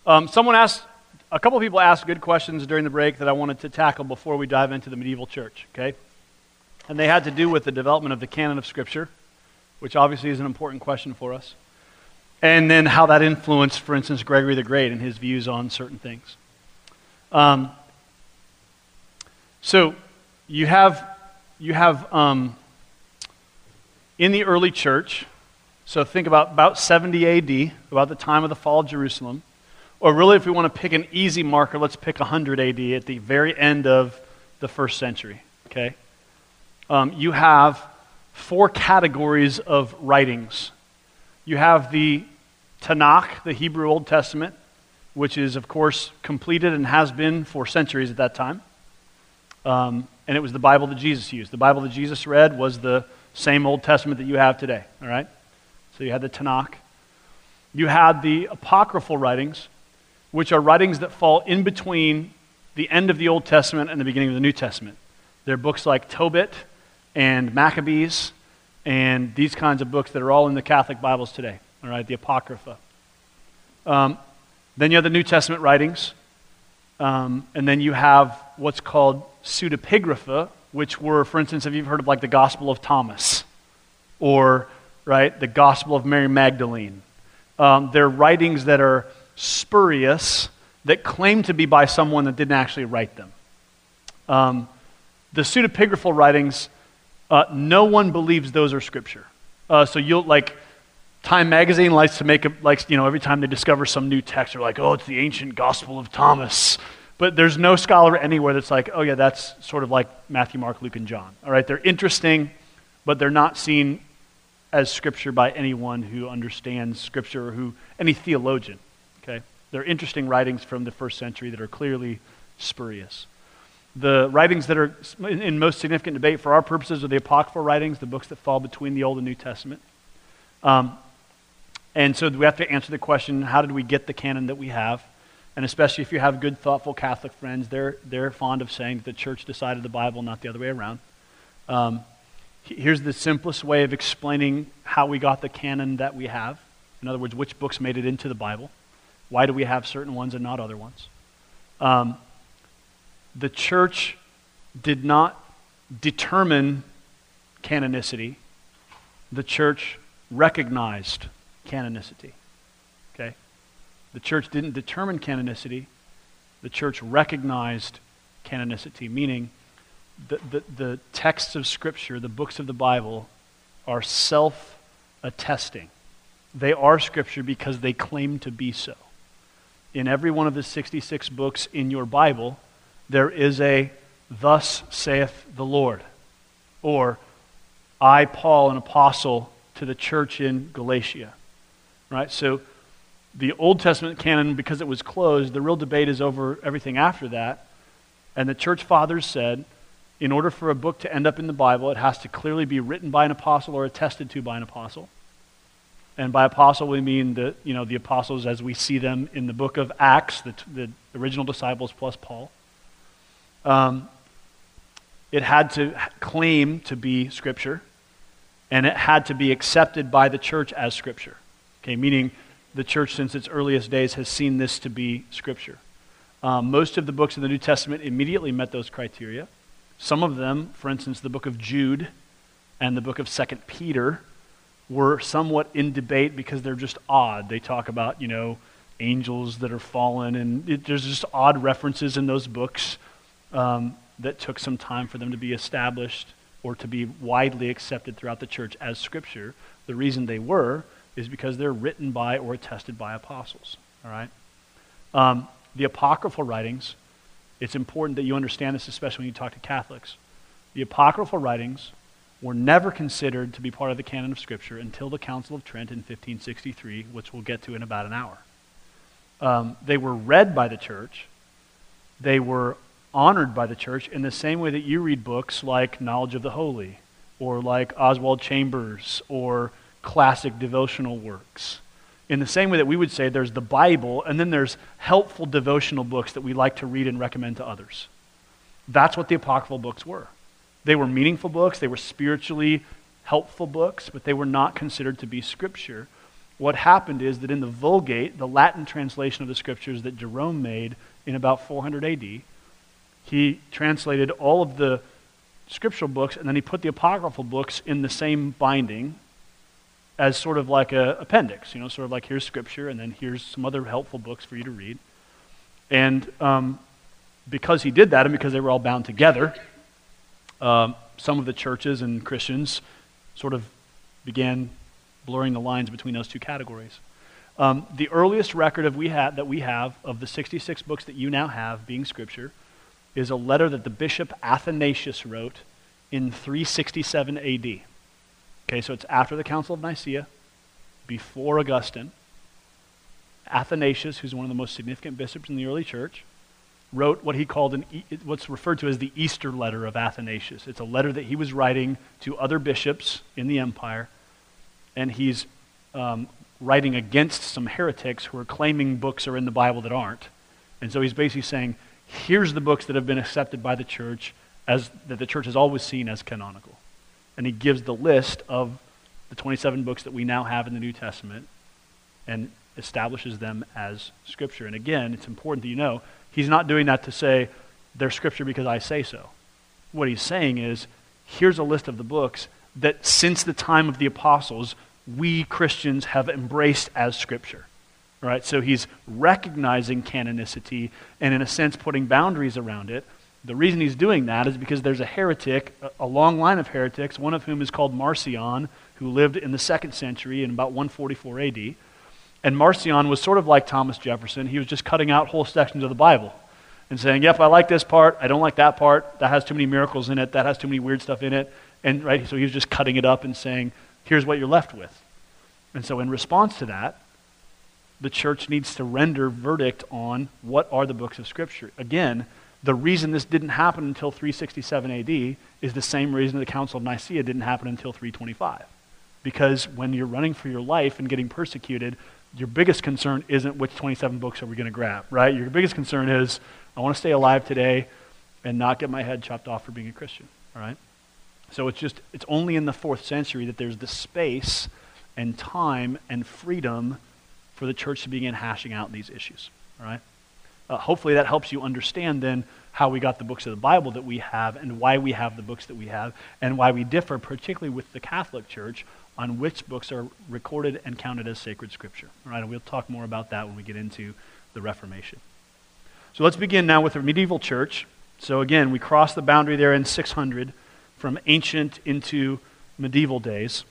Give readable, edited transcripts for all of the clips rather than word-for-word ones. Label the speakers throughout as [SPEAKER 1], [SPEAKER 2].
[SPEAKER 1] A couple of people asked good questions during the break that I wanted to tackle before we dive into the medieval church, okay? And they had to do with the development of the canon of Scripture, which obviously is an important question for us, and then how that influenced, for instance, Gregory the Great and his views on certain things. So you have in the early church, so think about 70 AD, about the time of the fall of Jerusalem, or really if we want to pick an easy marker, let's pick 100 AD at the very end of the first century, okay? You have 4 categories of writings. You have the Tanakh, the Hebrew Old Testament, which is, of course, completed and has been for centuries at that time. And it was the Bible that Jesus used. The Bible that Jesus read was the same Old Testament that you have today, all right? So you had the Tanakh. You had the apocryphal writings, which are writings that fall in between the end of the Old Testament and the beginning of the New Testament. They're books like Tobit and Maccabees and these kinds of books that are all in the Catholic Bibles today, all right, the Apocrypha. Then you have the New Testament writings, and then you have what's called pseudepigrapha, which were, for instance, have you heard of like the Gospel of Thomas or, right, the Gospel of Mary Magdalene? They're writings that are spurious, that claim to be by someone that didn't actually write them. The pseudepigraphal writings, no one believes those are Scripture. So you'll, like, Time Magazine likes to make every time they discover some new text, they're like, oh, it's the ancient Gospel of Thomas. But there's no scholar anywhere that's like, oh yeah, that's sort of like Matthew, Mark, Luke, and John. All right, they're interesting, but they're not seen as Scripture by anyone who understands Scripture or any theologian. Okay, they're interesting writings from the first century that are clearly spurious. The writings that are in most significant debate for our purposes are the apocryphal writings, the books that fall between the Old and New Testament. And so we have to answer the question, how did we get the canon that we have? And especially if you have good, thoughtful Catholic friends, they're fond of saying that the church decided the Bible, not the other way around. Here's the simplest way of explaining how we got the canon that we have. In other words, which books made it into the Bible. Why do we have certain ones and not other ones? The church did not determine canonicity. The church recognized canonicity. Okay? The church didn't determine canonicity. The church recognized canonicity, meaning the texts of Scripture, the books of the Bible, are self-attesting. They are Scripture because they claim to be so. In every one of the 66 books in your Bible, there is a "Thus saith the Lord," or "I, Paul, an apostle to the church in Galatia." Right? So the Old Testament canon, because it was closed, the real debate is over everything after that. And the church fathers said, in order for a book to end up in the Bible, it has to clearly be written by an apostle or attested to by an apostle. And by apostle, we mean the apostles as we see them in the book of Acts, the original disciples plus Paul. It had to claim to be Scripture, and it had to be accepted by the church as Scripture. Okay, meaning the church since its earliest days has seen this to be Scripture. Most of the books in the New Testament immediately met those criteria. Some of them, for instance, the book of Jude and the book of 2 Peter, were somewhat in debate because they're just odd. They talk about, angels that are fallen, and there's just odd references in those books that took some time for them to be established or to be widely accepted throughout the church as Scripture. The reason they were is because they're written by or attested by apostles. All right. The apocryphal writings, it's important that you understand this, especially when you talk to Catholics. The apocryphal writings were never considered to be part of the canon of Scripture until the Council of Trent in 1563, which we'll get to in about an hour. They were read by the church. They were honored by the church in the same way that you read books like Knowledge of the Holy or like Oswald Chambers or classic devotional works. In the same way that we would say there's the Bible and then there's helpful devotional books that we like to read and recommend to others. That's what the apocryphal books were. They were meaningful books, they were spiritually helpful books, but they were not considered to be Scripture what happened is that in the Vulgate, the Latin translation of the scriptures that Jerome made in about 400 AD, he translated all of the scriptural books, and then he put the apocryphal books in the same binding as sort of like an appendix, sort of like here's scripture, and then here's some other helpful books for you to read. And because he did that, and because they were all bound together, some of the churches and Christians sort of began blurring the lines between those two categories. The earliest record that we have of the 66 books that you now have being scripture is a letter that the bishop Athanasius wrote in 367 AD. Okay, so it's after the Council of Nicaea, before Augustine. Athanasius, who's one of the most significant bishops in the early church, wrote what he called what's referred to as the Easter letter of Athanasius. It's a letter that he was writing to other bishops in the empire, and he's writing against some heretics who are claiming books are in the Bible that aren't. And so he's basically saying, here's the books that have been accepted by the church, that the church has always seen as canonical. And he gives the list of the 27 books that we now have in the New Testament and establishes them as scripture. And again, it's important that you know, he's not doing that to say, they're scripture because I say so. What he's saying is, here's a list of the books that since the time of the apostles, we Christians have embraced as scripture. Right? So he's recognizing canonicity and in a sense putting boundaries around it. The reason he's doing that is because there's a heretic, a long line of heretics, one of whom is called Marcion, who lived in the 2nd century in about 144 AD. And Marcion was sort of like Thomas Jefferson. He was just cutting out whole sections of the Bible and saying, yep, I like this part, I don't like that part, that has too many miracles in it, that has too many weird stuff in it. And right, so he was just cutting it up and saying, here's what you're left with. And so in response to that, the church needs to render verdict on what are the books of Scripture. Again, the reason this didn't happen until 367 AD is the same reason the Council of Nicaea didn't happen until 325. Because when you're running for your life and getting persecuted, your biggest concern isn't which 27 books are we going to grab, right? Your biggest concern is, I want to stay alive today and not get my head chopped off for being a Christian, all right? So it's only in the 4th century that there's the space and time and freedom for the church to begin hashing out these issues, all right? Hopefully that helps you understand then how we got the books of the Bible that we have and why we have the books that we have and why we differ, particularly with the Catholic Church, on which books are recorded and counted as sacred scripture, all right? And we'll talk more about that when we get into the Reformation. So let's begin now with the medieval church. So again, we cross the boundary there in 600 from ancient into medieval days.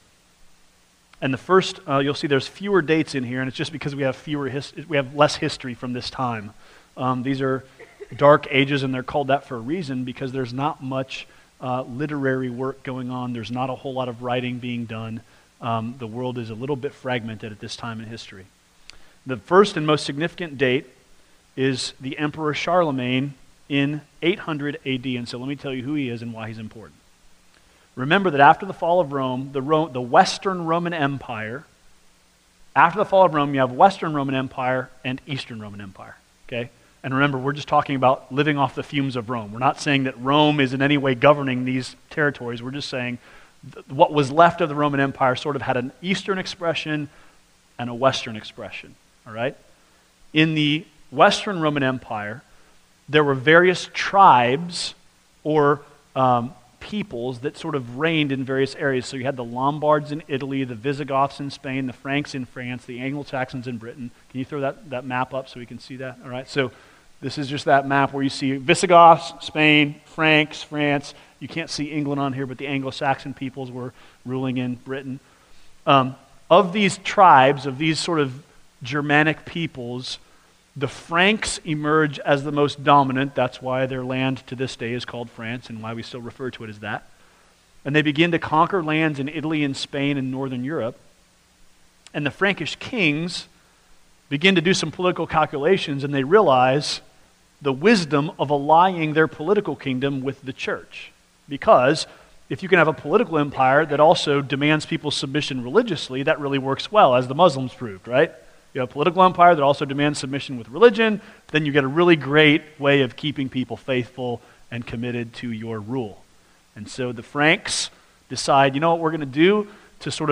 [SPEAKER 1] And the first, you'll see there's fewer dates in here, and it's just because we have less history from this time. These are dark ages, and they're called that for a reason, because there's not much literary work going on. There's not a whole lot of writing being done. The world is a little bit fragmented at this time in history. The first and most significant date is the Emperor Charlemagne in 800 AD, and so let me tell you who he is and why he's important. Remember that after the fall of Rome, the Western Roman Empire, after the fall of Rome, you have Western Roman Empire and Eastern Roman Empire, okay? And remember, we're just talking about living off the fumes of Rome. We're not saying that Rome is in any way governing these territories. We're just saying what was left of the Roman Empire sort of had an Eastern expression and a Western expression, all right? In the Western Roman Empire, there were various tribes or peoples that sort of reigned in various areas. So you had the Lombards in Italy, the Visigoths in Spain, the Franks in France, the Anglo-Saxons in Britain. Can you throw that map up so we can see that? All right, so this is just that map where you see Visigoths, Spain, Franks, France. You can't see England on here, but the Anglo-Saxon peoples were ruling in Britain. Of these tribes, of these sort of Germanic peoples, the Franks emerge as the most dominant. That's why their land to this day is called France and why we still refer to it as that. And they begin to conquer lands in Italy and Spain and northern Europe. And the Frankish kings begin to do some political calculations, and they realize the wisdom of allying their political kingdom with the church. Because if you can have a political empire that also demands people's submission religiously, that really works well, as the Muslims proved, right? You have a political empire that also demands submission with religion, then you get a really great way of keeping people faithful and committed to your rule. And so the Franks decide, you know what we're going to do to sort of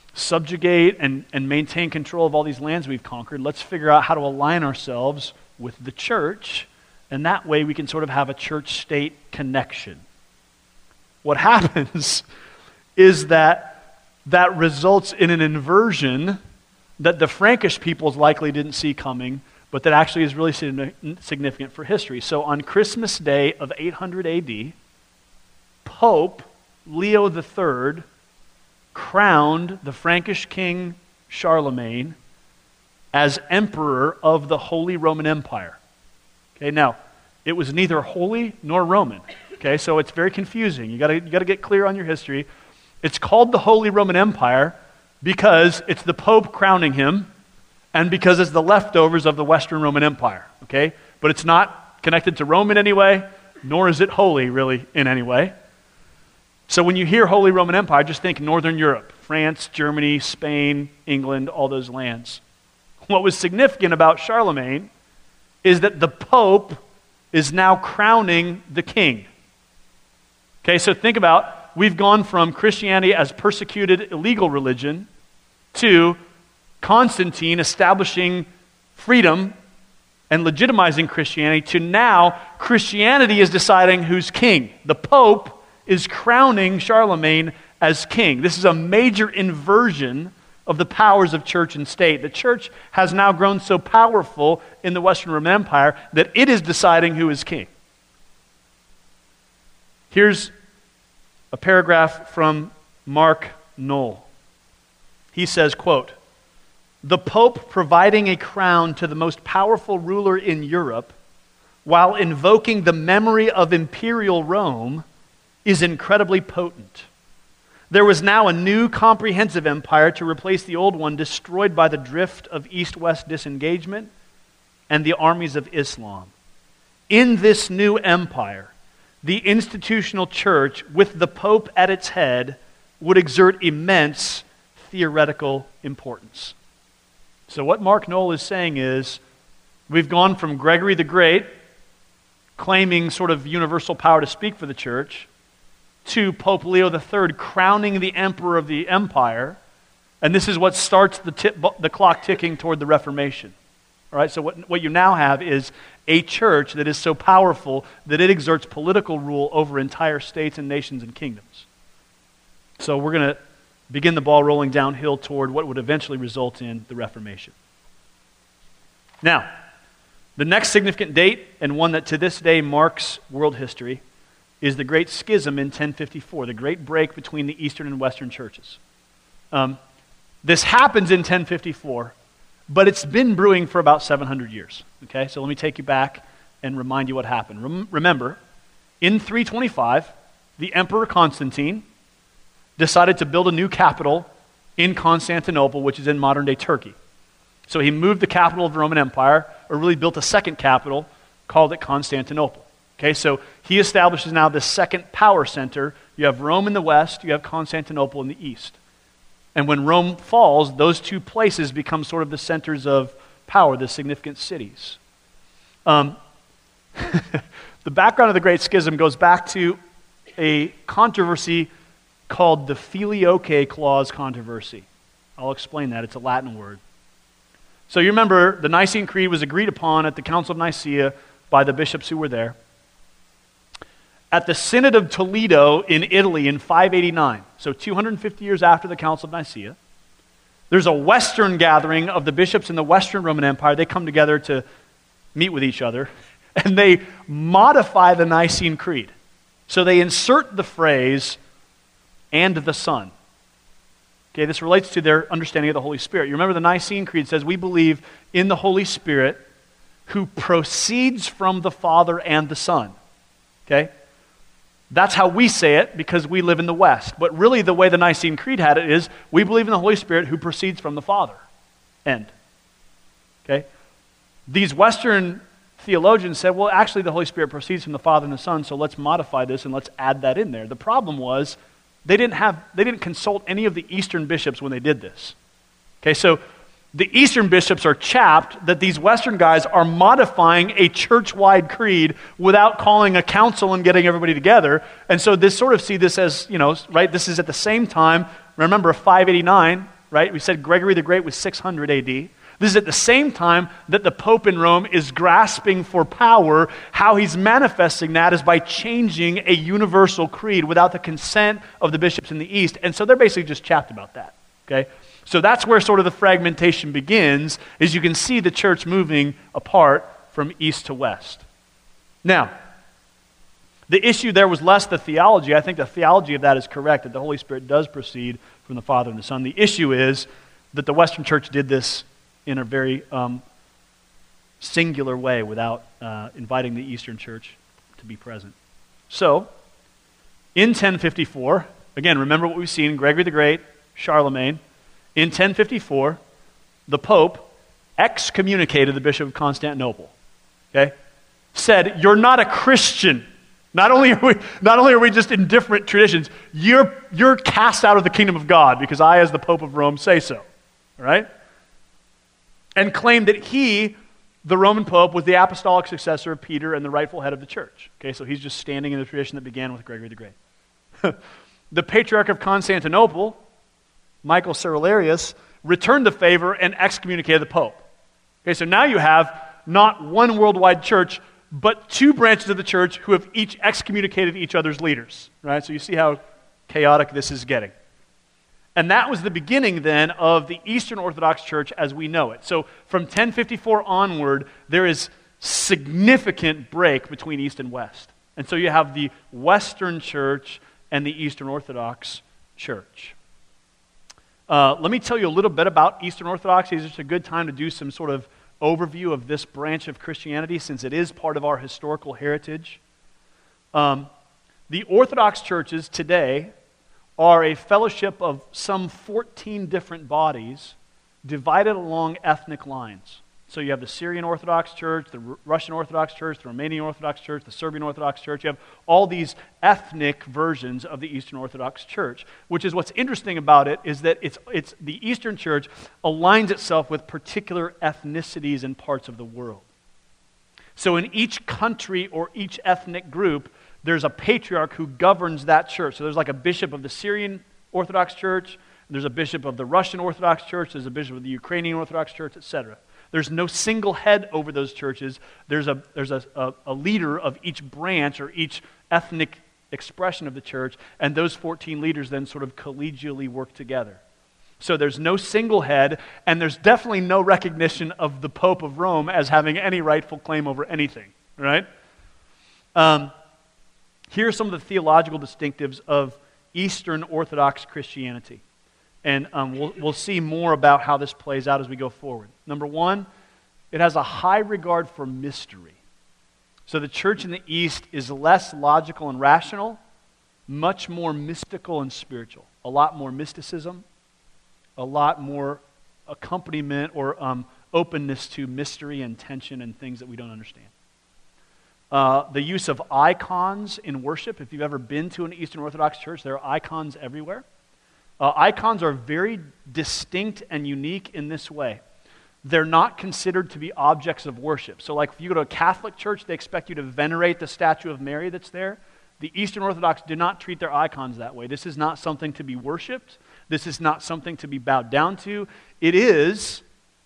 [SPEAKER 1] subjugate and maintain control of all these lands we've conquered. Let's figure out how to align ourselves with the church, and that way we can sort of have a church-state connection. What happens is that results in an inversion that the Frankish peoples likely didn't see coming, but that actually is really significant for history. So on Christmas Day of 800 AD, Pope Leo III crowned the Frankish king Charlemagne as emperor of the Holy Roman Empire. Okay, now, it was neither holy nor Roman. Okay, so it's very confusing. You gotta get clear on your history. It's called the Holy Roman Empire because it's the Pope crowning him, and because it's the leftovers of the Western Roman Empire. Okay, but it's not connected to Rome in any way, nor is it holy really in any way. So when you hear Holy Roman Empire, just think Northern Europe, France, Germany, Spain, England, all those lands. What was significant about Charlemagne is that the Pope is now crowning the king. Okay, so think about, we've gone from Christianity as persecuted illegal religion to Constantine establishing freedom and legitimizing Christianity to now Christianity is deciding who's king. The Pope is crowning Charlemagne as king. This is a major inversion of the powers of church and state. The church has now grown so powerful in the Western Roman Empire that it is deciding who is king. Here's a paragraph from Mark Knoll. He says, quote, "The Pope providing a crown to the most powerful ruler in Europe while invoking the memory of imperial Rome is incredibly potent. There was now a new comprehensive empire to replace the old one destroyed by the drift of East-West disengagement and the armies of Islam. In this new empire, the institutional church, with the Pope at its head, would exert immense theoretical importance." So what Mark Knoll is saying is, we've gone from Gregory the Great, claiming sort of universal power to speak for the church, to Pope Leo III crowning the emperor of the empire, and this is what starts the clock ticking toward the Reformation. All right, so what you now have is a church that is so powerful that it exerts political rule over entire states and nations and kingdoms. So we're going to begin the ball rolling downhill toward what would eventually result in the Reformation. Now, the next significant date, and one that to this day marks world history, is the Great Schism in 1054, the great break between the Eastern and Western churches. This happens in 1054, but it's been brewing for about 700 years. Okay, so let me take you back and remind you what happened. Remember, in 325, the Emperor Constantine decided to build a new capital in Constantinople, which is in modern-day Turkey. So he moved the capital of the Roman Empire, or really built a second capital, called it Constantinople. Okay, so he establishes now this second power center. You have Rome in the west, you have Constantinople in the east. And when Rome falls, those two places become sort of the centers of power, the significant cities. The background of the Great Schism goes back to a controversy called the Filioque Clause controversy. I'll explain that. It's a Latin word. So you remember the Nicene Creed was agreed upon at the Council of Nicaea by the bishops who were there. At the Synod of Toledo in Italy in 589, so 250 years after the Council of Nicaea, there's a Western gathering of the bishops in the Western Roman Empire. They come together to meet with each other, and they modify the Nicene Creed. So they insert the phrase, "and the Son." Okay, this relates to their understanding of the Holy Spirit. You remember the Nicene Creed says, we believe in the Holy Spirit who proceeds from the Father and the Son. Okay? That's how we say it because we live in the West. But really the way the Nicene Creed had it is, we believe in the Holy Spirit who proceeds from the Father. End. Okay? These Western theologians said, well, actually the Holy Spirit proceeds from the Father and the Son, so let's modify this and let's add that in there. The problem was, they didn't consult any of the Eastern bishops when they did this. Okay, so the Eastern bishops are chapped that these Western guys are modifying a church-wide creed without calling a council and getting everybody together. And so this sort of see this as, right, this is at the same time, remember 589, right? We said Gregory the Great was 600 AD. This is at the same time that the Pope in Rome is grasping for power. How he's manifesting that is by changing a universal creed without the consent of the bishops in the East. And so they're basically just chapped about that, okay? So that's where sort of the fragmentation begins, is you can see the church moving apart from east to west. Now, the issue there was less the theology. I think the theology of that is correct, that the Holy Spirit does proceed from the Father and the Son. The issue is that the Western Church did this in a very singular way without inviting the Eastern Church to be present. So, in 1054, again, remember what we've seen, Gregory the Great, Charlemagne. In 1054, the Pope excommunicated the Bishop of Constantinople. Okay? Said, you're not a Christian. Not only are we just in different traditions, you're cast out of the kingdom of God because I, as the Pope of Rome, say so. All right? And claimed that he, the Roman Pope, was the apostolic successor of Peter and the rightful head of the church. Okay, so he's just standing in the tradition that began with Gregory the Great. The Patriarch of Constantinople, Michael Cerularius, returned the favor and excommunicated the Pope. Okay, so now you have not one worldwide church, but two branches of the church who have each excommunicated each other's leaders. Right? So you see how chaotic this is getting. And that was the beginning then of the Eastern Orthodox Church as we know it. So from 1054 onward, there is significant break between East and West. And so you have the Western Church and the Eastern Orthodox Church. Let me tell you a little bit about Eastern Orthodoxy. It's just a good time to do some sort of overview of this branch of Christianity since it is part of our historical heritage. The Orthodox churches today are a fellowship of some 14 different bodies divided along ethnic lines. So you have the Syrian Orthodox Church, the Russian Orthodox Church, the Romanian Orthodox Church, the Serbian Orthodox Church. You have all these ethnic versions of the Eastern Orthodox Church, which is what's interesting about it is that it's the Eastern Church aligns itself with particular ethnicities and parts of the world. So in each country or each ethnic group, there's a patriarch who governs that church. So there's like a bishop of the Syrian Orthodox Church, there's a bishop of the Russian Orthodox Church, there's a bishop of the Ukrainian Orthodox Church, etc. There's no single head over those churches. There's a leader of each branch or each ethnic expression of the church, and those 14 leaders then sort of collegially work together. So there's no single head, and there's definitely no recognition of the Pope of Rome as having any rightful claim over anything, right? Here are some of the theological distinctives of Eastern Orthodox Christianity. And we'll see more about how this plays out as we go forward. Number one, it has a high regard for mystery. So the church in the East is less logical and rational, much more mystical and spiritual. A lot more mysticism, a lot more accompaniment or openness to mystery and tension and things that we don't understand. The use of icons in worship. If you've ever been to an Eastern Orthodox church, there are icons everywhere. Icons are very distinct and unique in this way. They're not considered to be objects of worship. So like if you go to a Catholic church, they expect you to venerate the statue of Mary that's there. The Eastern Orthodox do not treat their icons that way. This is not something to be worshipped. This is not something to be bowed down to. It is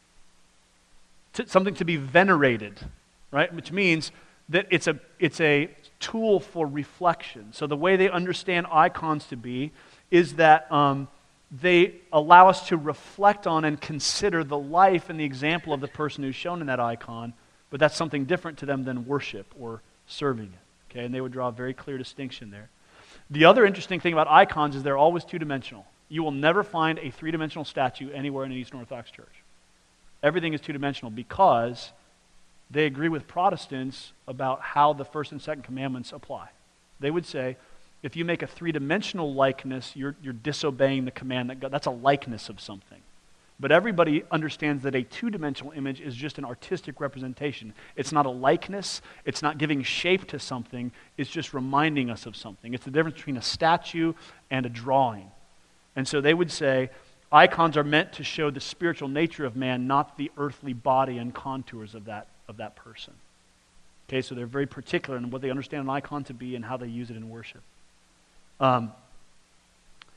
[SPEAKER 1] something to be venerated, right? Which means that it's a tool for reflection. So the way they understand icons to be is that they allow us to reflect on and consider the life and the example of the person who's shown in that icon, but that's something different to them than worship or serving it. Okay, and they would draw a very clear distinction there. The other interesting thing about icons is they're always two-dimensional. You will never find a three-dimensional statue anywhere in an Eastern Orthodox church. Everything is two-dimensional because they agree with Protestants about how the first and second commandments apply. They would say, if you make a three-dimensional likeness, you're disobeying the command that God, that's a likeness of something. But everybody understands that a two-dimensional image is just an artistic representation. It's not a likeness. It's not giving shape to something. It's just reminding us of something. It's the difference between a statue and a drawing. And so they would say, icons are meant to show the spiritual nature of man, not the earthly body and contours of that person. Okay, so they're very particular in what they understand an icon to be and how they use it in worship.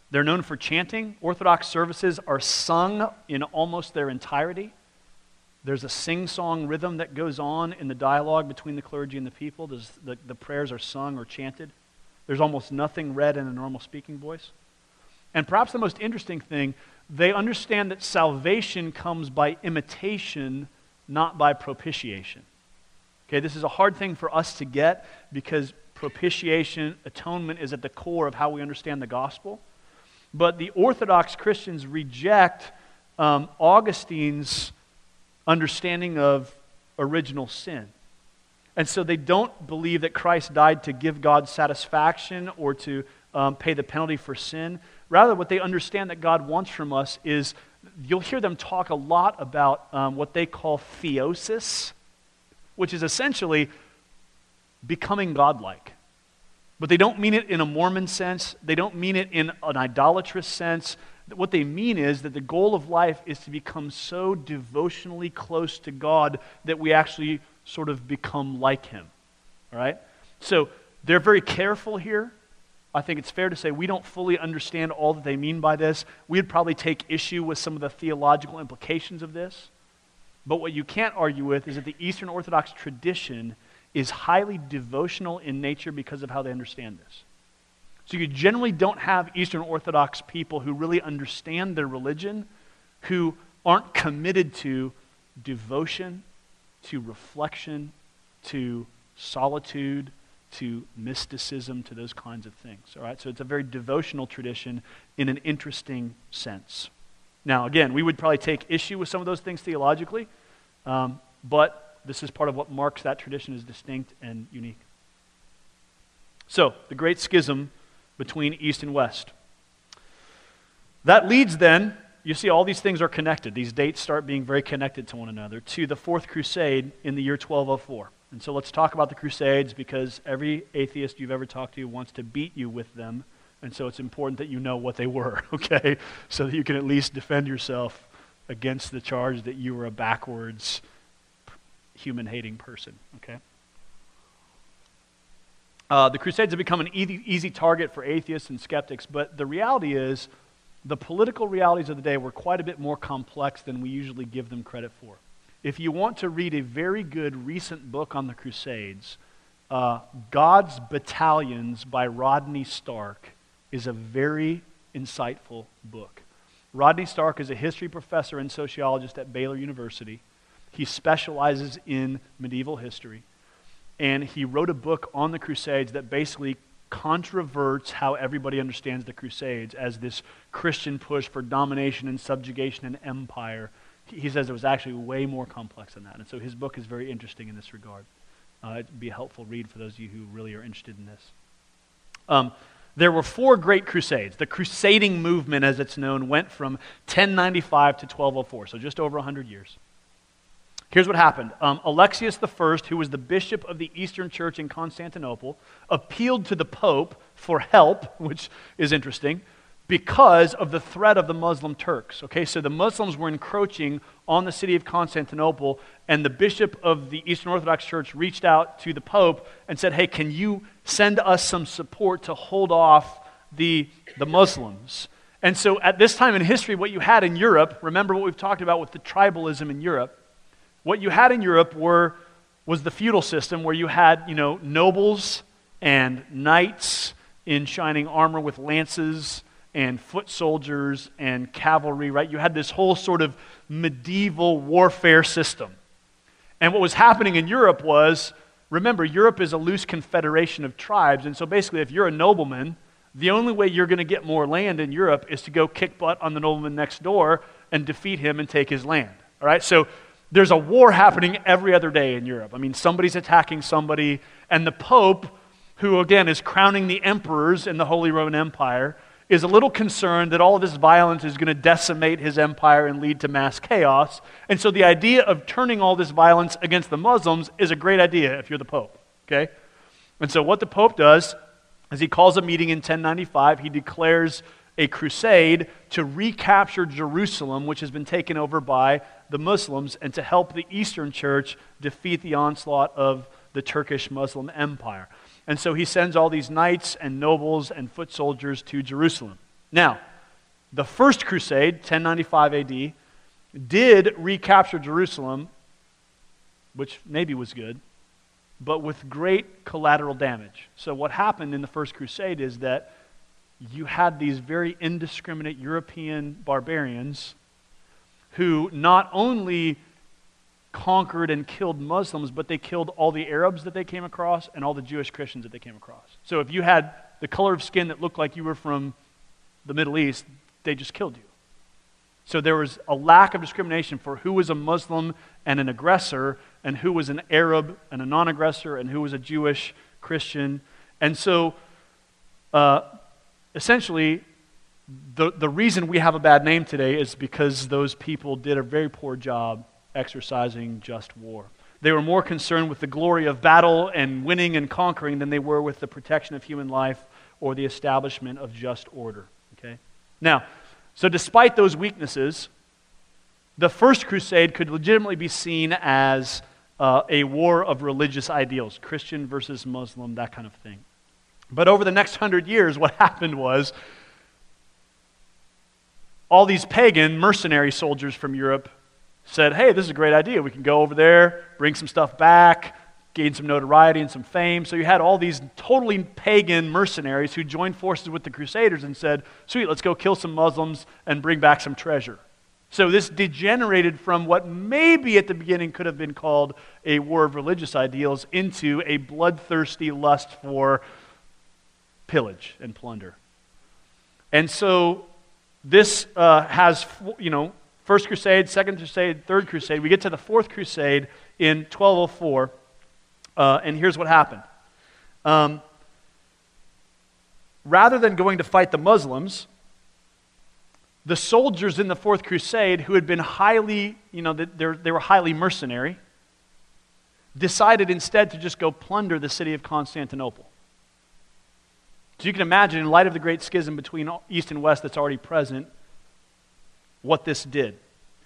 [SPEAKER 1] They're known for chanting. Orthodox services are sung in almost their entirety. There's a sing-song rhythm that goes on in the dialogue between the clergy and the people. The prayers are sung or chanted. There's almost nothing read in a normal speaking voice. And perhaps the most interesting thing, they understand that salvation comes by imitation, not by propitiation. Okay, this is a hard thing for us to get because propitiation, atonement, is at the core of how we understand the gospel. But the Orthodox Christians reject Augustine's understanding of original sin. And so they don't believe that Christ died to give God satisfaction or to pay the penalty for sin. Rather, what they understand that God wants from us is, you'll hear them talk a lot about what they call theosis, which is essentially becoming godlike. But they don't mean it in a Mormon sense. They don't mean it in an idolatrous sense. What they mean is that the goal of life is to become so devotionally close to God that we actually sort of become like Him. All right? So they're very careful here. I think it's fair to say we don't fully understand all that they mean by this. We'd probably take issue with some of the theological implications of this. But what you can't argue with is that the Eastern Orthodox tradition is highly devotional in nature because of how they understand this. So you generally don't have Eastern Orthodox people who really understand their religion, who aren't committed to devotion, to reflection, to solitude, to mysticism, to those kinds of things. All right? So it's a very devotional tradition in an interesting sense. Now, again, we would probably take issue with some of those things theologically, but this is part of what marks that tradition as distinct and unique. So, the Great Schism between East and West. That leads then, you see all these things are connected. These dates start being very connected to one another, to the Fourth Crusade in the year 1204. And so let's talk about the Crusades, because every atheist you've ever talked to wants to beat you with them. And so it's important that you know what they were, okay? So that you can at least defend yourself against the charge that you were a backwards, human-hating person, okay? The Crusades have become an easy target for atheists and skeptics, but the reality is the political realities of the day were quite a bit more complex than we usually give them credit for. If you want to read a very good recent book on the Crusades, God's Battalions by Rodney Stark is a very insightful book. Rodney Stark is a history professor and sociologist at Baylor University. He specializes in medieval history. And he wrote a book on the Crusades that basically controverts how everybody understands the Crusades as this Christian push for domination and subjugation and empire. He says it was actually way more complex than that. And so his book is very interesting in this regard. It'd be a helpful read for those of you who really are interested in this. There were 4 great crusades. The crusading movement, as it's known, went from 1095 to 1204, so just over 100 years. Here's what happened. Alexius I, who was the bishop of the Eastern Church in Constantinople, appealed to the Pope for help, which is interesting, because of the threat of the Muslim Turks. Okay, so the Muslims were encroaching on the city of Constantinople, and the bishop of the Eastern Orthodox Church reached out to the Pope and said, hey, can you send us some support to hold off the Muslims? And so at this time in history, what you had in Europe, remember what we've talked about with the tribalism in Europe, what you had in Europe was the feudal system where you had, nobles and knights in shining armor with lances and foot soldiers and cavalry, right? You had this whole sort of medieval warfare system. And what was happening in Europe was, remember, Europe is a loose confederation of tribes, and so basically if you're a nobleman, the only way you're going to get more land in Europe is to go kick butt on the nobleman next door and defeat him and take his land, all right? So there's a war happening every other day in Europe. I mean, somebody's attacking somebody, and the Pope, who again is crowning the emperors in the Holy Roman Empire, is a little concerned that all of this violence is going to decimate his empire and lead to mass chaos. And so the idea of turning all this violence against the Muslims is a great idea if you're the Pope, okay? And so what the Pope does is he calls a meeting in 1095. He declares a crusade to recapture Jerusalem, which has been taken over by the Muslims, and to help the Eastern Church defeat the onslaught of the Turkish Muslim Empire. And so he sends all these knights and nobles and foot soldiers to Jerusalem. Now, the First Crusade, 1095 AD, did recapture Jerusalem, which maybe was good, but with great collateral damage. So what happened in the First Crusade is that you had these very indiscriminate European barbarians who not only conquered and killed Muslims, but they killed all the Arabs that they came across and all the Jewish Christians that they came across. So if you had the color of skin that looked like you were from the Middle East, they just killed you. So there was a lack of discrimination for who was a Muslim and an aggressor, and who was an Arab and a non-aggressor, and who was a Jewish Christian. And so essentially, the reason we have a bad name today is because those people did a very poor job exercising just war. They were more concerned with the glory of battle and winning and conquering than they were with the protection of human life or the establishment of just order. Okay? Now, so despite those weaknesses, the First Crusade could legitimately be seen as a war of religious ideals, Christian versus Muslim, that kind of thing. But over the next 100 years, what happened was all these pagan mercenary soldiers from Europe said, hey, this is a great idea. We can go over there, bring some stuff back, gain some notoriety and some fame. So you had all these totally pagan mercenaries who joined forces with the Crusaders and said, sweet, let's go kill some Muslims and bring back some treasure. So this degenerated from what maybe at the beginning could have been called a war of religious ideals into a bloodthirsty lust for pillage and plunder. And so this has, First Crusade, Second Crusade, Third Crusade. We get to the Fourth Crusade in 1204, and here's what happened. Rather than going to fight the Muslims, the soldiers in the Fourth Crusade, who had been highly, they were highly mercenary, decided instead to just go plunder the city of Constantinople. So you can imagine, in light of the great schism between East and West that's already present, what this did.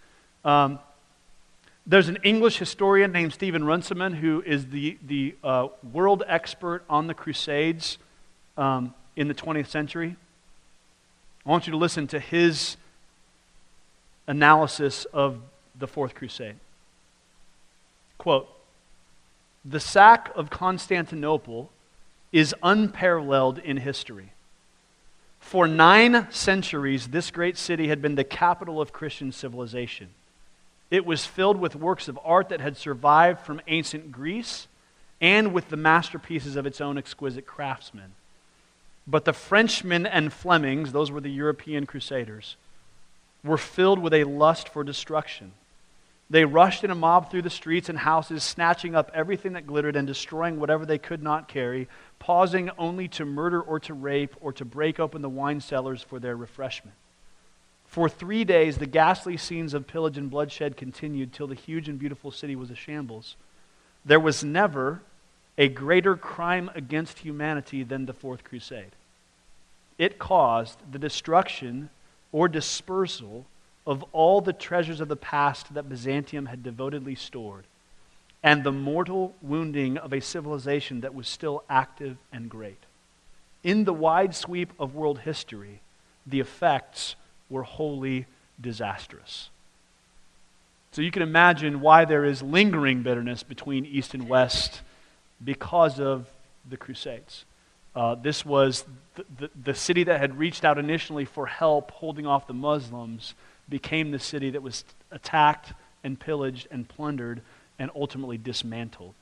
[SPEAKER 1] There's an English historian named Stephen Runciman who is the world expert on the Crusades in the 20th century. I want you to listen to his analysis of the Fourth Crusade. Quote, "The sack of Constantinople is unparalleled in history. For 9 centuries, this great city had been the capital of Christian civilization. It was filled with works of art that had survived from ancient Greece and with the masterpieces of its own exquisite craftsmen. But the Frenchmen and Flemings, those were the European crusaders, were filled with a lust for destruction. They rushed in a mob through the streets and houses, snatching up everything that glittered and destroying whatever they could not carry, pausing only to murder or to rape or to break open the wine cellars for their refreshment. For 3 days, the ghastly scenes of pillage and bloodshed continued till the huge and beautiful city was a shambles. There was never a greater crime against humanity than the Fourth Crusade. It caused the destruction or dispersal of all the treasures of the past that Byzantium had devotedly stored, and the mortal wounding of a civilization that was still active and great. In the wide sweep of world history, the effects were wholly disastrous." So you can imagine why there is lingering bitterness between East and West because of the Crusades. This was the city that had reached out initially for help holding off the Muslims became the city that was attacked and pillaged and plundered and ultimately dismantled.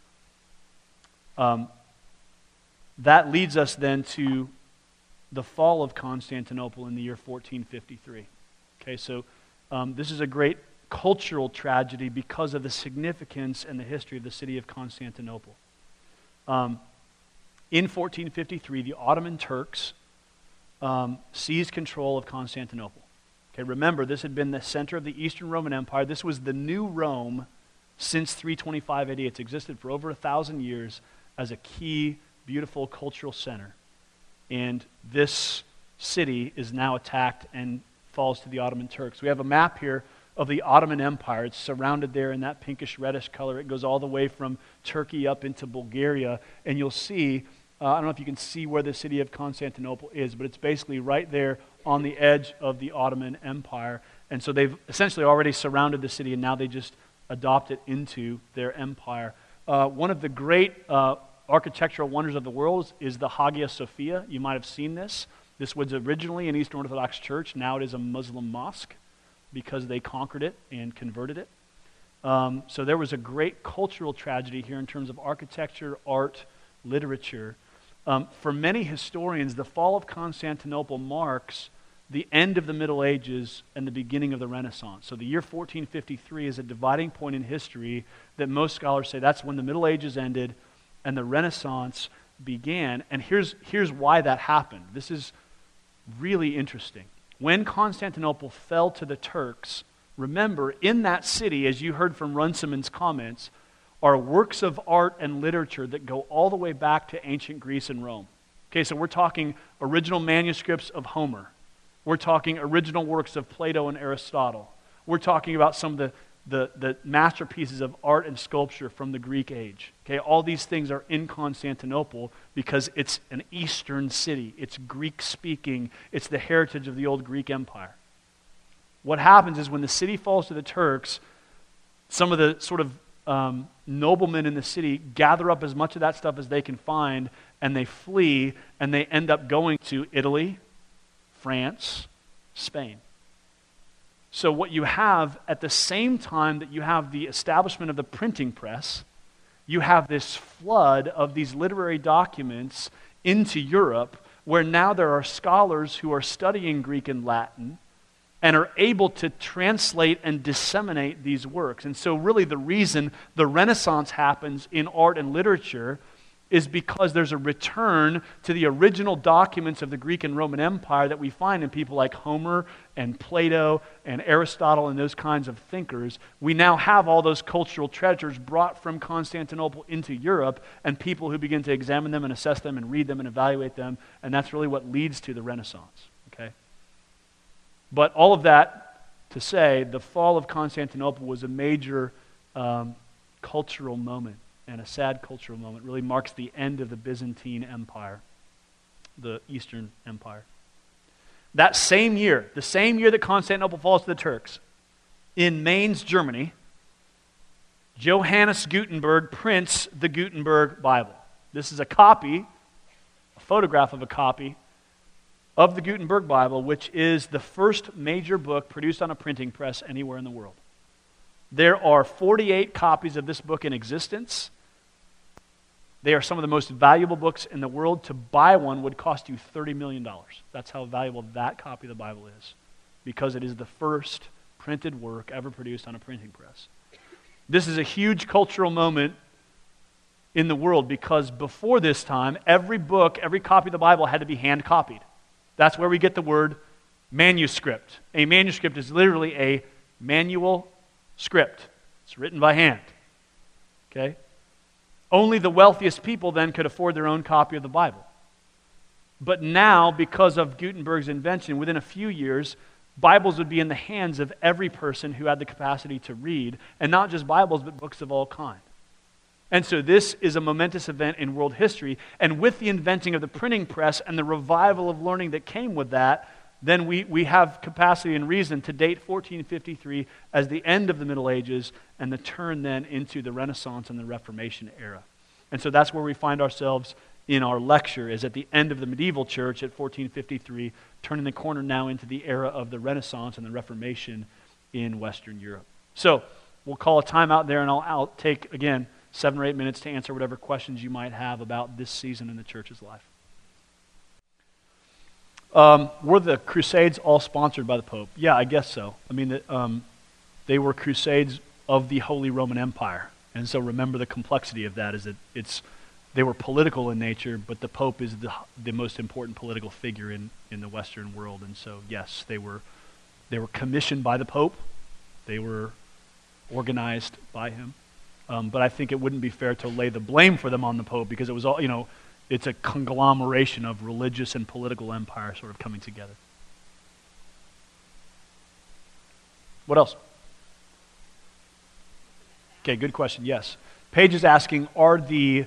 [SPEAKER 1] That leads us then to the fall of Constantinople in the year 1453. Okay, so this is a great cultural tragedy because of the significance and the history of the city of Constantinople. In 1453, the Ottoman Turks seized control of Constantinople. Okay, remember, this had been the center of the Eastern Roman Empire. This was the new Rome since 325 AD. It's existed for over 1,000 years as a key, beautiful cultural center. And this city is now attacked and falls to the Ottoman Turks. We have a map here of the Ottoman Empire. It's surrounded there in that pinkish reddish color. It goes all the way from Turkey up into Bulgaria. And you'll see, I don't know if you can see where the city of Constantinople is, but it's basically right there on the edge of the Ottoman Empire. And so they've essentially already surrounded the city, and now they just adopt it into their empire. One of the great architectural wonders of the world is the Hagia Sophia. You might have seen this. This was originally an Eastern Orthodox church. Now it is a Muslim mosque because they conquered it and converted it. So there was a great cultural tragedy here in terms of architecture, art, literature. For many historians, the fall of Constantinople marks the end of the Middle Ages and the beginning of the Renaissance. So the year 1453 is a dividing point in history that most scholars say that's when the Middle Ages ended and the Renaissance began. And here's why that happened. This is really interesting. When Constantinople fell to the Turks, remember, in that city, as you heard from Runciman's comments, are works of art and literature that go all the way back to ancient Greece and Rome. Okay, so we're talking original manuscripts of Homer. We're talking original works of Plato and Aristotle. We're talking about some of the masterpieces of art and sculpture from the Greek age. Okay, all these things are in Constantinople because it's an Eastern city. It's Greek-speaking. It's the heritage of the old Greek Empire. What happens is when the city falls to the Turks, some of the sort of noblemen in the city gather up as much of that stuff as they can find, and they flee, and they end up going to Italy, France, Spain. So what you have at the same time that you have the establishment of the printing press, you have this flood of these literary documents into Europe, where now there are scholars who are studying Greek and Latin and are able to translate and disseminate these works. And so really the reason the Renaissance happens in art and literature is because there's a return to the original documents of the Greek and Roman Empire that we find in people like Homer and Plato and Aristotle and those kinds of thinkers. We now have all those cultural treasures brought from Constantinople into Europe, and people who begin to examine them and assess them and read them and evaluate them, and that's really what leads to the Renaissance. Okay? But all of that to say, the fall of Constantinople was a major cultural moment, and a sad cultural moment. It really marks the end of the Byzantine Empire, the Eastern Empire. That same year, the same year that Constantinople falls to the Turks, in Mainz, Germany, Johannes Gutenberg prints the Gutenberg Bible. This is a copy, a photograph of a copy of the Gutenberg Bible, which is the first major book produced on a printing press anywhere in the world. There are 48 copies of this book in existence. They are some of the most valuable books in the world. To buy one would cost you $30 million. That's how valuable that copy of the Bible is, because it is the first printed work ever produced on a printing press. This is a huge cultural moment in the world because before this time, every book, every copy of the Bible had to be hand copied. That's where we get the word manuscript. A manuscript is literally a manual script. It's written by hand. Okay? Only the wealthiest people then could afford their own copy of the Bible. But now, because of Gutenberg's invention, within a few years, Bibles would be in the hands of every person who had the capacity to read, and not just Bibles, but books of all kinds. And so this is a momentous event in world history, and with the inventing of the printing press and the revival of learning that came with that, then we have capacity and reason to date 1453 as the end of the Middle Ages and the turn then into the Renaissance and the Reformation era. And so that's where we find ourselves in our lecture, is at the end of the medieval church at 1453, turning the corner now into the era of the Renaissance and the Reformation in Western Europe. So we'll call a time out there, and I'll take, again, 7 or 8 minutes to answer whatever questions you might have about this season in the church's life. Were the Crusades all sponsored by the Pope? Yeah, I guess so. I mean, they were Crusades of the Holy Roman Empire. And so remember the complexity of that is that they were political in nature, but the Pope is the most important political figure in the Western world. And so, yes, they were commissioned by the Pope. They were organized by him. But I think it wouldn't be fair to lay the blame for them on the Pope, because it was all, it's a conglomeration of religious and political empire sort of coming together. What else? Okay, good question. Yes. Paige is asking, are the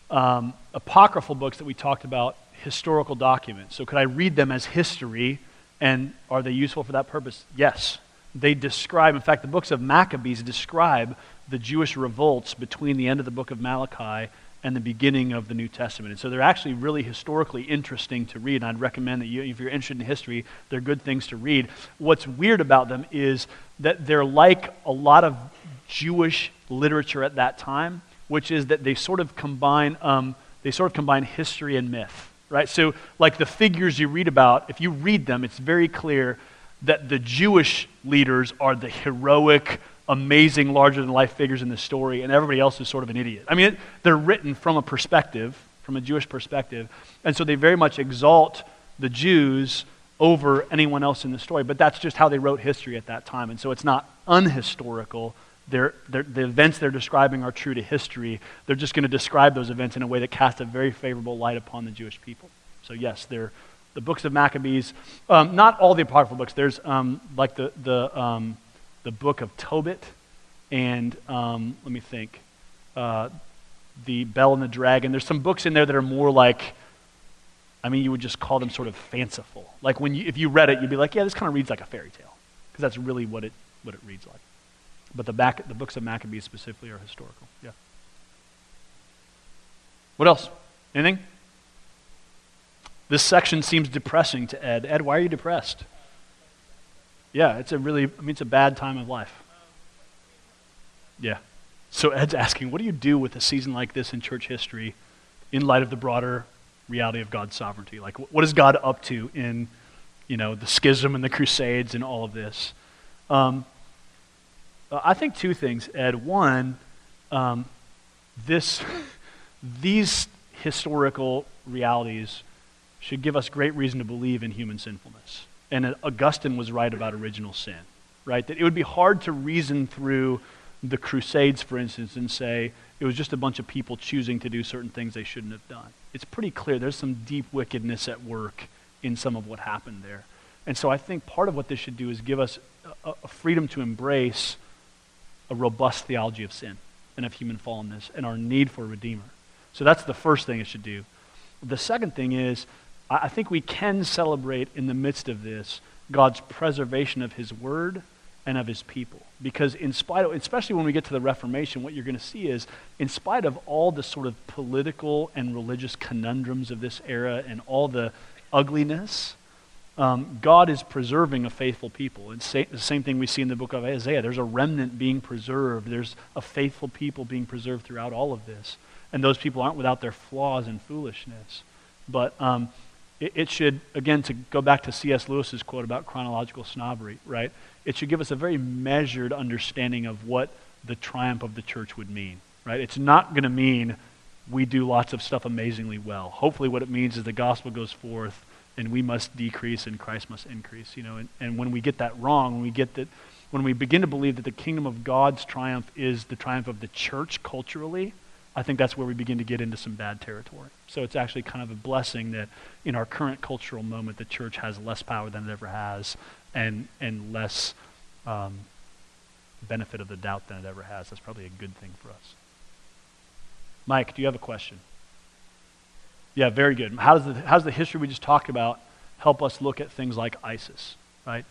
[SPEAKER 1] apocryphal books that we talked about historical documents? So could I read them as history And are they useful for that purpose? Yes. They describe, in fact, the books of Maccabees describe the Jewish revolts between the end of the book of Malachi and the beginning of the New Testament. And so they're actually really historically interesting to read, and I'd recommend that if you're interested in history, they're good things to read. What's weird about them is that they're like a lot of Jewish literature at that time, which is that they sort of combine history and myth, right? So like the figures you read about, if you read them, it's very clear that the Jewish leaders are the heroic, amazing, larger-than-life figures in the story, and everybody else is sort of an idiot. I mean, they're written from a Jewish perspective, and so they very much exalt the Jews over anyone else in the story, but that's just how they wrote history at that time, and so it's not unhistorical. The events they're describing are true to history. They're just going to describe those events in a way that casts a very favorable light upon the Jewish people. So yes, they're the books of Maccabees. Not all the apocryphal books. There's like the book of Tobit, and let me think, the Bell and the Dragon. There's some books in there that are more like, you would just call them sort of fanciful. Like if you read it, you'd be like, yeah, this kind of reads like a fairy tale, because that's really what it reads like. But the books of Maccabees specifically are historical. Yeah. What else? Anything? This section seems depressing to Ed. Ed, why are you depressed? Yeah, it's a bad time of life. Yeah. So Ed's asking, what do you do with a season like this in church history in light of the broader reality of God's sovereignty? Like, what is God up to in, the schism and the Crusades and all of this? I think two things, Ed. One, these historical realities should give us great reason to believe in human sinfulness. And Augustine was right about original sin, right? That it would be hard to reason through the Crusades, for instance, and say it was just a bunch of people choosing to do certain things they shouldn't have done. It's pretty clear there's some deep wickedness at work in some of what happened there. And so I think part of what this should do is give us a freedom to embrace a robust theology of sin and of human fallenness and our need for a Redeemer. So that's the first thing it should do. The second thing is, I think we can celebrate in the midst of this God's preservation of his word and of his people. Because especially when we get to the Reformation, what you're going to see is, in spite of all the sort of political and religious conundrums of this era and all the ugliness, God is preserving a faithful people. It's the same thing we see in the book of Isaiah. There's a remnant being preserved. There's a faithful people being preserved throughout all of this. And those people aren't without their flaws and foolishness. But it should, again, to go back to C.S. Lewis's quote about chronological snobbery, right? It should give us a very measured understanding of what the triumph of the church would mean, right? It's not going to mean we do lots of stuff amazingly well. Hopefully what it means is the gospel goes forth and we must decrease and Christ must increase, And when we get that wrong, when we begin to believe that the kingdom of God's triumph is the triumph of the church culturally, I think that's where we begin to get into some bad territory. So it's actually kind of a blessing that in our current cultural moment, the church has less power than it ever has and less benefit of the doubt than it ever has. That's probably a good thing for us. Mike, do you have a question? Yeah, very good. How does the history we just talked about help us look at things like ISIS, right?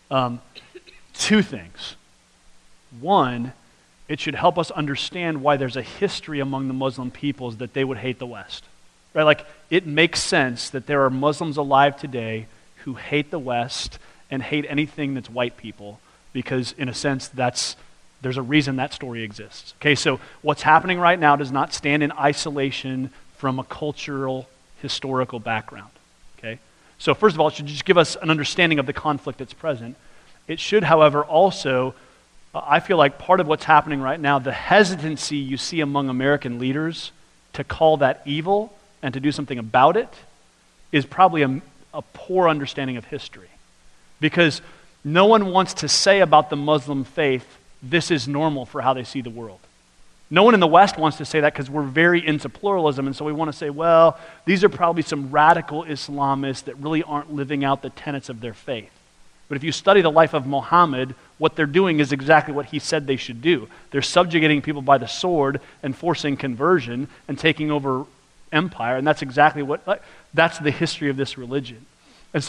[SPEAKER 1] Two things. One, it should help us understand why there's a history among the Muslim peoples that they would hate the West. Right? Like, it makes sense that there are Muslims alive today who hate the West and hate anything that's white people, because in a sense there's a reason that story exists. Okay, so what's happening right now does not stand in isolation from a cultural, historical background. Okay? So first of all, it should just give us an understanding of the conflict that's present. It should, however, also, I feel like part of what's happening right now, the hesitancy you see among American leaders to call that evil and to do something about it is probably a poor understanding of history. Because no one wants to say about the Muslim faith, this is normal for how they see the world. No one in the West wants to say that because we're very into pluralism, and so we want to say, well, these are probably some radical Islamists that really aren't living out the tenets of their faith. But if you study the life of Muhammad, what they're doing is exactly what he said they should do. They're subjugating people by the sword and forcing conversion and taking over empire, and that's exactly that's the history of this religion. And so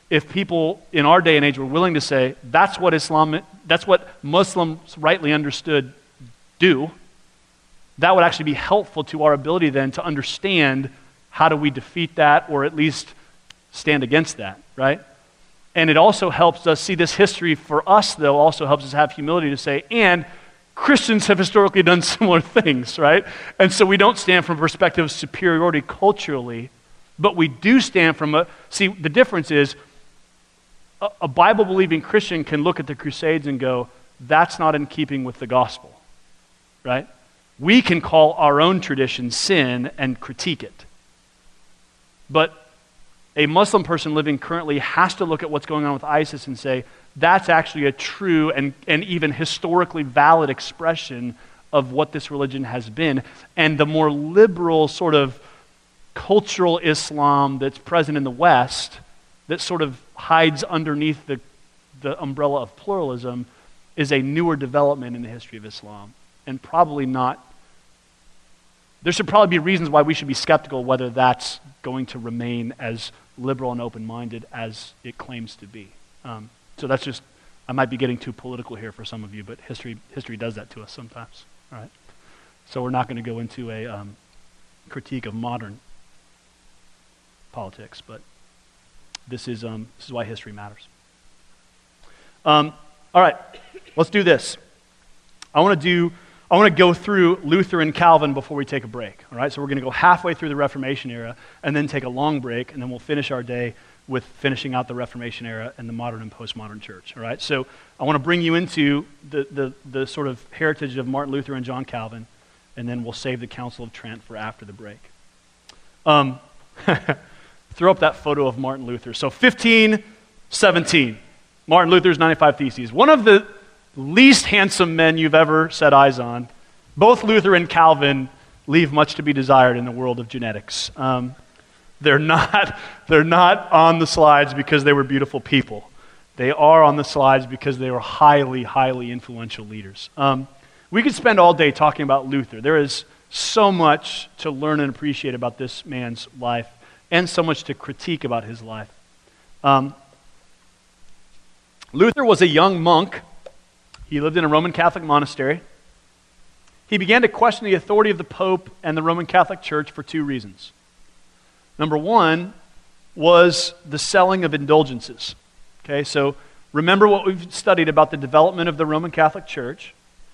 [SPEAKER 1] if people in our day and age were willing to say, that's what Muslims rightly understood do, that would actually be helpful to our ability then to understand how do we defeat that, or at least stand against that, right? And it also helps us see this history for us, though, also helps us have humility to say, and Christians have historically done similar things, right? And so we don't stand from a perspective of superiority culturally, but we do stand from see, the difference is a Bible-believing Christian can look at the Crusades and go, that's not in keeping with the gospel, right? We can call our own tradition sin and critique it. But a Muslim person living currently has to look at what's going on with ISIS and say, that's actually a true and even historically valid expression of what this religion has been. And the more liberal sort of cultural Islam that's present in the West, that sort of hides underneath the umbrella of pluralism, is a newer development in the history of Islam. And probably not, there should probably be reasons why we should be skeptical whether that's going to remain as liberal and open-minded as it claims to be. So that's just, I might be getting too political here for some of you, but history does that to us sometimes, all right? So we're not going to go into a critique of modern politics, but this is why history matters. All right, let's do this. I want to go through Luther and Calvin before we take a break, all right? So we're going to go halfway through the Reformation era and then take a long break, and then we'll finish our day with finishing out the Reformation era and the modern and postmodern church, all right? So I want to bring you into the sort of heritage of Martin Luther and John Calvin, and then we'll save the Council of Trent for after the break. Throw up that photo of Martin Luther. So 1517, Martin Luther's 95 Theses. One of the least handsome men you've ever set eyes on. Both Luther and Calvin leave much to be desired in the world of genetics. They're not on the slides because they were beautiful people. They are on the slides because they were highly, highly influential leaders. We could spend all day talking about Luther. There is so much to learn and appreciate about this man's life, and so much to critique about his life. Luther was a young monk. He lived in a Roman Catholic monastery. He began to question the authority of the Pope and the Roman Catholic Church for two reasons. Number one was the selling of indulgences. Okay, so remember what we've studied about the development of the Roman Catholic Church,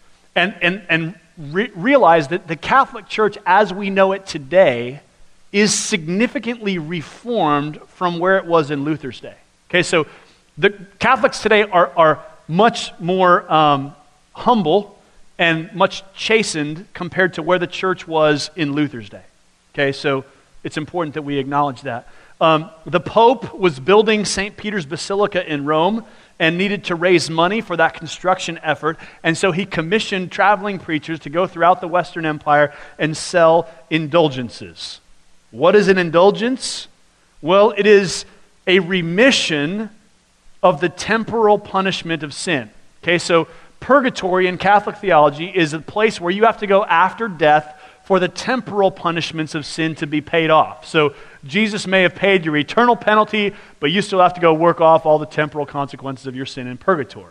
[SPEAKER 1] and realize that the Catholic Church as we know it today is significantly reformed from where it was in Luther's day. Okay, so the Catholics today are much more humble and much chastened compared to where the church was in Luther's day. Okay, so it's important that we acknowledge that. The Pope was building St. Peter's Basilica in Rome and needed to raise money for that construction effort, and so he commissioned traveling preachers to go throughout the Western Empire and sell indulgences. What is an indulgence? Well, it is a remission of the temporal punishment of sin. Okay, so purgatory in Catholic theology is a place where you have to go after death for the temporal punishments of sin to be paid off. So Jesus may have paid your eternal penalty, but you still have to go work off all the temporal consequences of your sin in purgatory.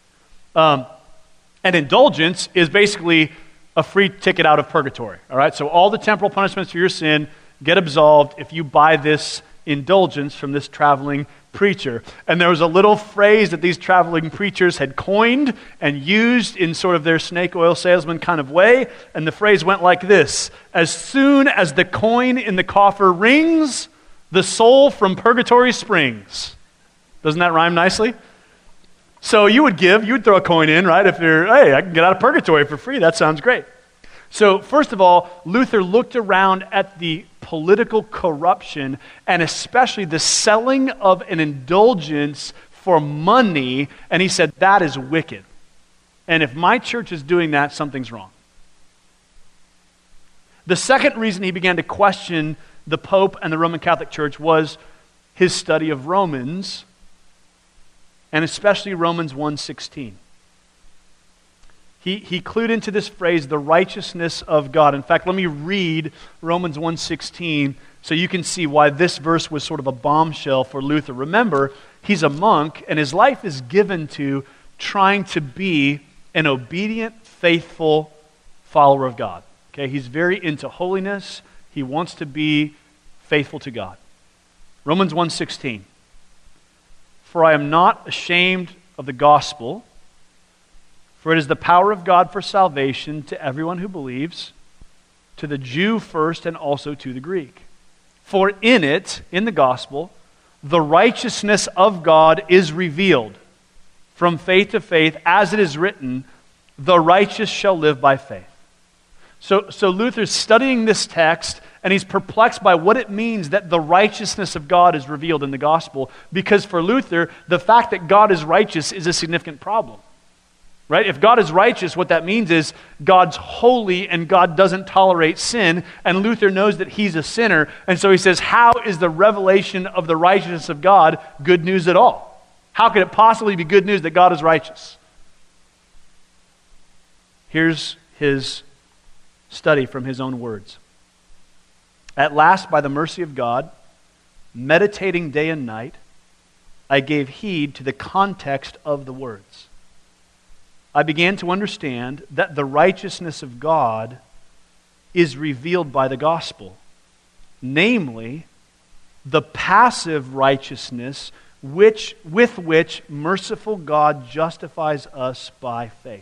[SPEAKER 1] An indulgence is basically a free ticket out of purgatory. All right, so all the temporal punishments for your sin get absolved if you buy this indulgence from this traveling preacher. And there was a little phrase that these traveling preachers had coined and used in sort of their snake oil salesman kind of way, and the phrase went like this: as soon as the coin in the coffer rings, the soul from purgatory springs. Doesn't that rhyme nicely? So you would throw a coin in, right? If you're, hey, I can get out of purgatory for free, that sounds great. So first of all, Luther looked around at the political corruption and especially the selling of an indulgence for money, and he said, that is wicked. And if my church is doing that, something's wrong. The second reason he began to question the Pope and the Roman Catholic Church was his study of Romans, and especially Romans 1:16. He clued into this phrase, the righteousness of God. In fact, let me read Romans 1:16 so you can see why this verse was sort of a bombshell for Luther. Remember, he's a monk, and his life is given to trying to be an obedient, faithful follower of God. Okay, he's very into holiness. He wants to be faithful to God. Romans 1:16. For I am not ashamed of the gospel, for it is the power of God for salvation to everyone who believes, to the Jew first and also to the Greek. For in it, in the gospel, the righteousness of God is revealed from faith to faith, as it is written, the righteous shall live by faith. So Luther's studying this text, and he's perplexed by what it means that the righteousness of God is revealed in the gospel, because for Luther, the fact that God is righteous is a significant problem. Right? If God is righteous, what that means is God's holy and God doesn't tolerate sin, and Luther knows that he's a sinner, and so he says, how is the revelation of the righteousness of God good news at all? How could it possibly be good news that God is righteous? Here's his study from his own words. At last, by the mercy of God, meditating day and night, I gave heed to the context of the words. I began to understand that the righteousness of God is revealed by the gospel, namely, the passive righteousness with which merciful God justifies us by faith.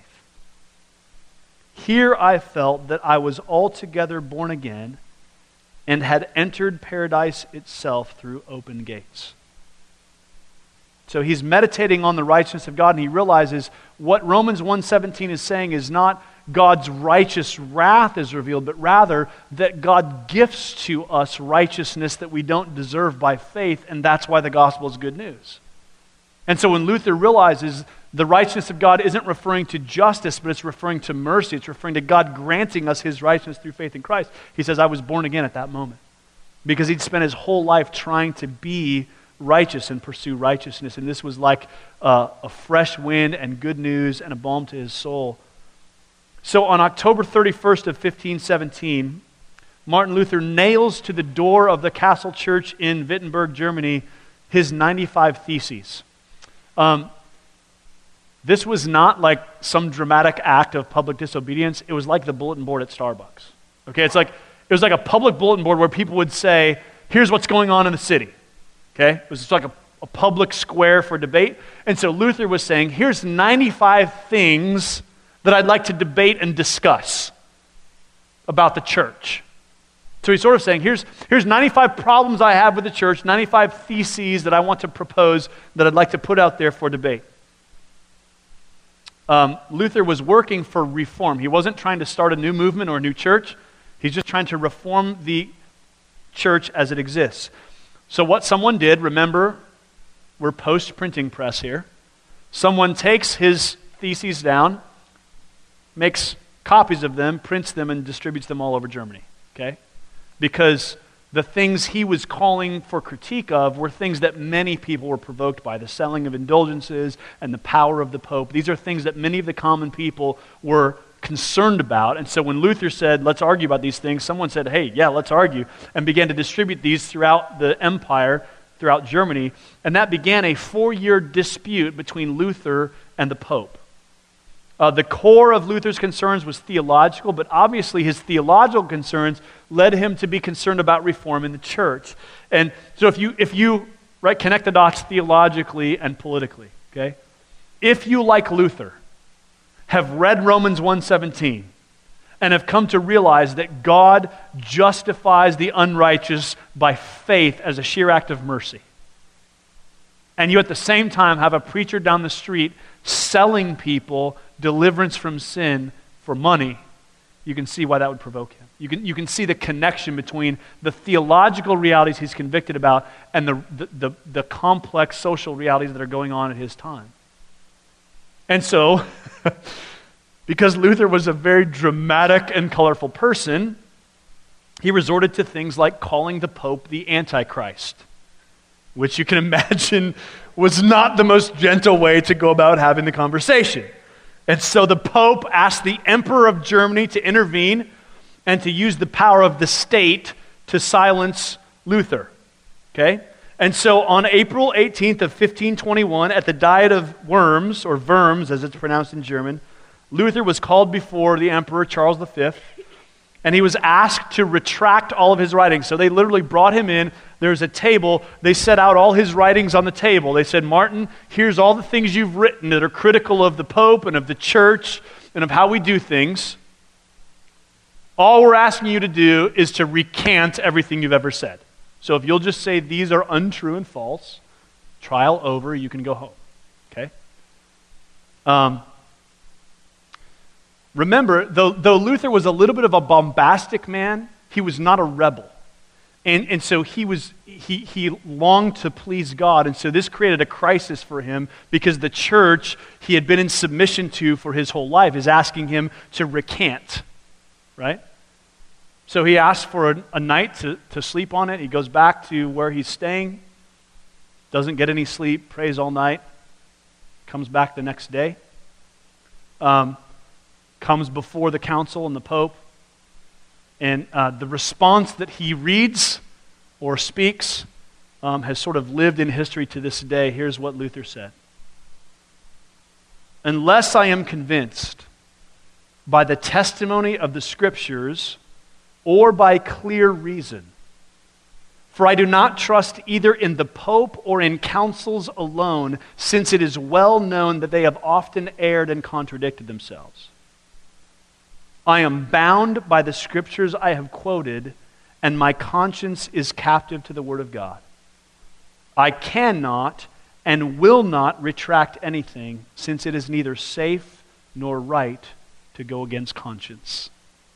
[SPEAKER 1] Here I felt that I was altogether born again and had entered paradise itself through open gates. So he's meditating on the righteousness of God, and he realizes what Romans 1:17 is saying is not God's righteous wrath is revealed, but rather that God gifts to us righteousness that we don't deserve by faith, and that's why the gospel is good news. And so when Luther realizes the righteousness of God isn't referring to justice, but it's referring to mercy, it's referring to God granting us his righteousness through faith in Christ, he says, I was born again at that moment. Because he'd spent his whole life trying to be righteous and pursue righteousness. And this was like a fresh wind and good news and a balm to his soul. So on October 31st of 1517, Martin Luther nails to the door of the Castle Church in Wittenberg, Germany, his 95 Theses. This was not like some dramatic act of public disobedience. It was like the bulletin board at Starbucks. Okay, it was like a public bulletin board where people would say, here's what's going on in the city. Okay? It was just like a public square for debate. And so Luther was saying, here's 95 things that I'd like to debate and discuss about the church. So he's sort of saying, here's 95 problems I have with the church, 95 theses that I want to propose that I'd like to put out there for debate. Luther was working for reform. He wasn't trying to start a new movement or a new church. He's just trying to reform the church as it exists. So what someone did, remember, we're post-printing press here. Someone takes his theses down, makes copies of them, prints them, and distributes them all over Germany. Okay? Because the things he was calling for critique of were things that many people were provoked by. The selling of indulgences and the power of the Pope. These are things that many of the common people were concerned about. And so when Luther said, let's argue about these things, someone said, hey, yeah, let's argue, and began to distribute these throughout the empire, throughout Germany. And that began a 4-year dispute between Luther and the Pope. The core of Luther's concerns was theological, but obviously his theological concerns led him to be concerned about reform in the church. And so if you connect the dots theologically and politically, okay? If you, like Luther, have read Romans 1:17 and have come to realize that God justifies the unrighteous by faith as a sheer act of mercy, and you at the same time have a preacher down the street selling people deliverance from sin for money, you can see why that would provoke him. You can see the connection between the theological realities he's convicted about and the complex social realities that are going on at his time. And so, because Luther was a very dramatic and colorful person, he resorted to things like calling the Pope the Antichrist, which you can imagine was not the most gentle way to go about having the conversation. And so the Pope asked the Emperor of Germany to intervene and to use the power of the state to silence Luther. Okay? And so on April 18th of 1521, at the Diet of Worms, or Worms as it's pronounced in German, Luther was called before the Emperor Charles V, and he was asked to retract all of his writings. So they literally brought him in. There's a table. They set out all his writings on the table. They said, Martin, here's all the things you've written that are critical of the Pope and of the church and of how we do things. All we're asking you to do is to recant everything you've ever said. So if you'll just say these are untrue and false, trial over, you can go home. Okay? Remember, though Luther was a little bit of a bombastic man, he was not a rebel. And so he longed to please God. And so this created a crisis for him because the church he had been in submission to for his whole life is asking him to recant. Right? So he asked for a night to sleep on it. He goes back to where he's staying, doesn't get any sleep, prays all night, comes back the next day, comes before the council and the Pope, and the response that he reads or speaks has sort of lived in history to this day. Here's what Luther said. Unless I am convinced by the testimony of the Scriptures or by clear reason, for I do not trust either in the Pope or in councils alone, since it is well known that they have often erred and contradicted themselves. I am bound by the Scriptures I have quoted, and my conscience is captive to the Word of God. I cannot and will not retract anything, since it is neither safe nor right to go against conscience.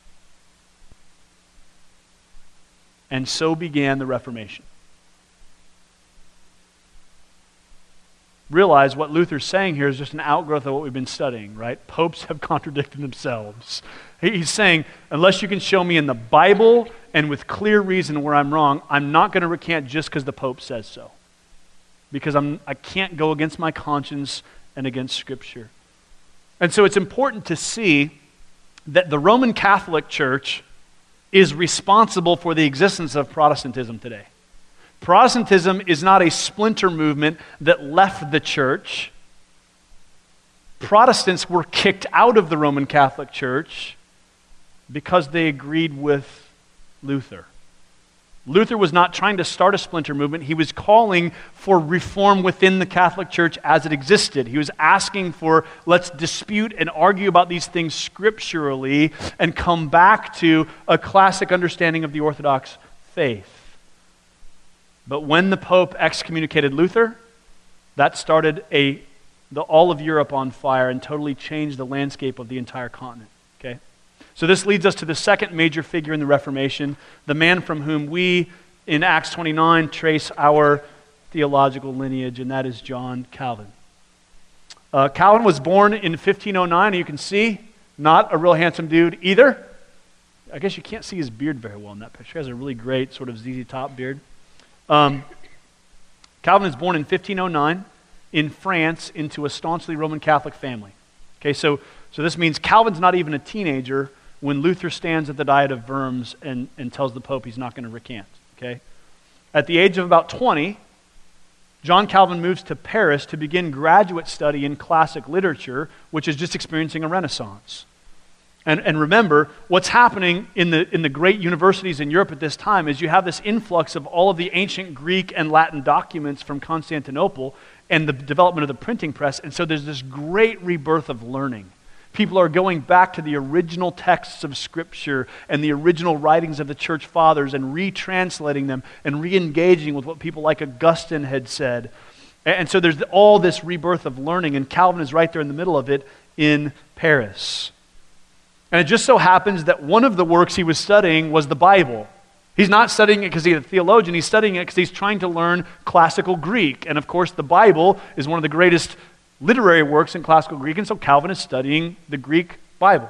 [SPEAKER 1] And so began the Reformation. Realize what Luther's saying here is just an outgrowth of what we've been studying, right? Popes have contradicted themselves. He's saying, unless you can show me in the Bible and with clear reason where I'm wrong, I'm not going to recant just because the Pope says so. Because I can't go against my conscience and against Scripture. And so it's important to see that the Roman Catholic Church is responsible for the existence of Protestantism today. Protestantism is not a splinter movement that left the church. Protestants were kicked out of the Roman Catholic Church because they agreed with Luther. Luther was not trying to start a splinter movement. He was calling for reform within the Catholic Church as it existed. He was asking for, let's dispute and argue about these things scripturally and come back to a classic understanding of the Orthodox faith. But when the Pope excommunicated Luther, that started all of Europe on fire and totally changed the landscape of the entire continent. Okay? So this leads us to the second major figure in the Reformation, the man from whom we, in Acts 29, trace our theological lineage, and that is John Calvin. Calvin was born in 1509, and you can see, not a real handsome dude either. I guess you can't see his beard very well in that picture. He has a really great sort of ZZ Top beard. Calvin was born in 1509 in France into a staunchly Roman Catholic family. Okay, so this means Calvin's not even a teenager when Luther stands at the Diet of Worms and tells the Pope he's not going to recant. Okay? At the age of about 20, John Calvin moves to Paris to begin graduate study in classic literature, which is just experiencing a renaissance. And remember, what's happening in the great universities in Europe at this time is you have this influx of all of the ancient Greek and Latin documents from Constantinople and the development of the printing press, and so there's this great rebirth of learning. People are going back to the original texts of Scripture and the original writings of the church fathers and retranslating them and re-engaging with what people like Augustine had said. And so there's all this rebirth of learning, and Calvin is right there in the middle of it in Paris. And it just so happens that one of the works he was studying was the Bible. He's not studying it because he's a theologian. He's studying it because he's trying to learn classical Greek. And of course, the Bible is one of the greatest literary works in classical Greek, and so Calvin is studying the Greek Bible.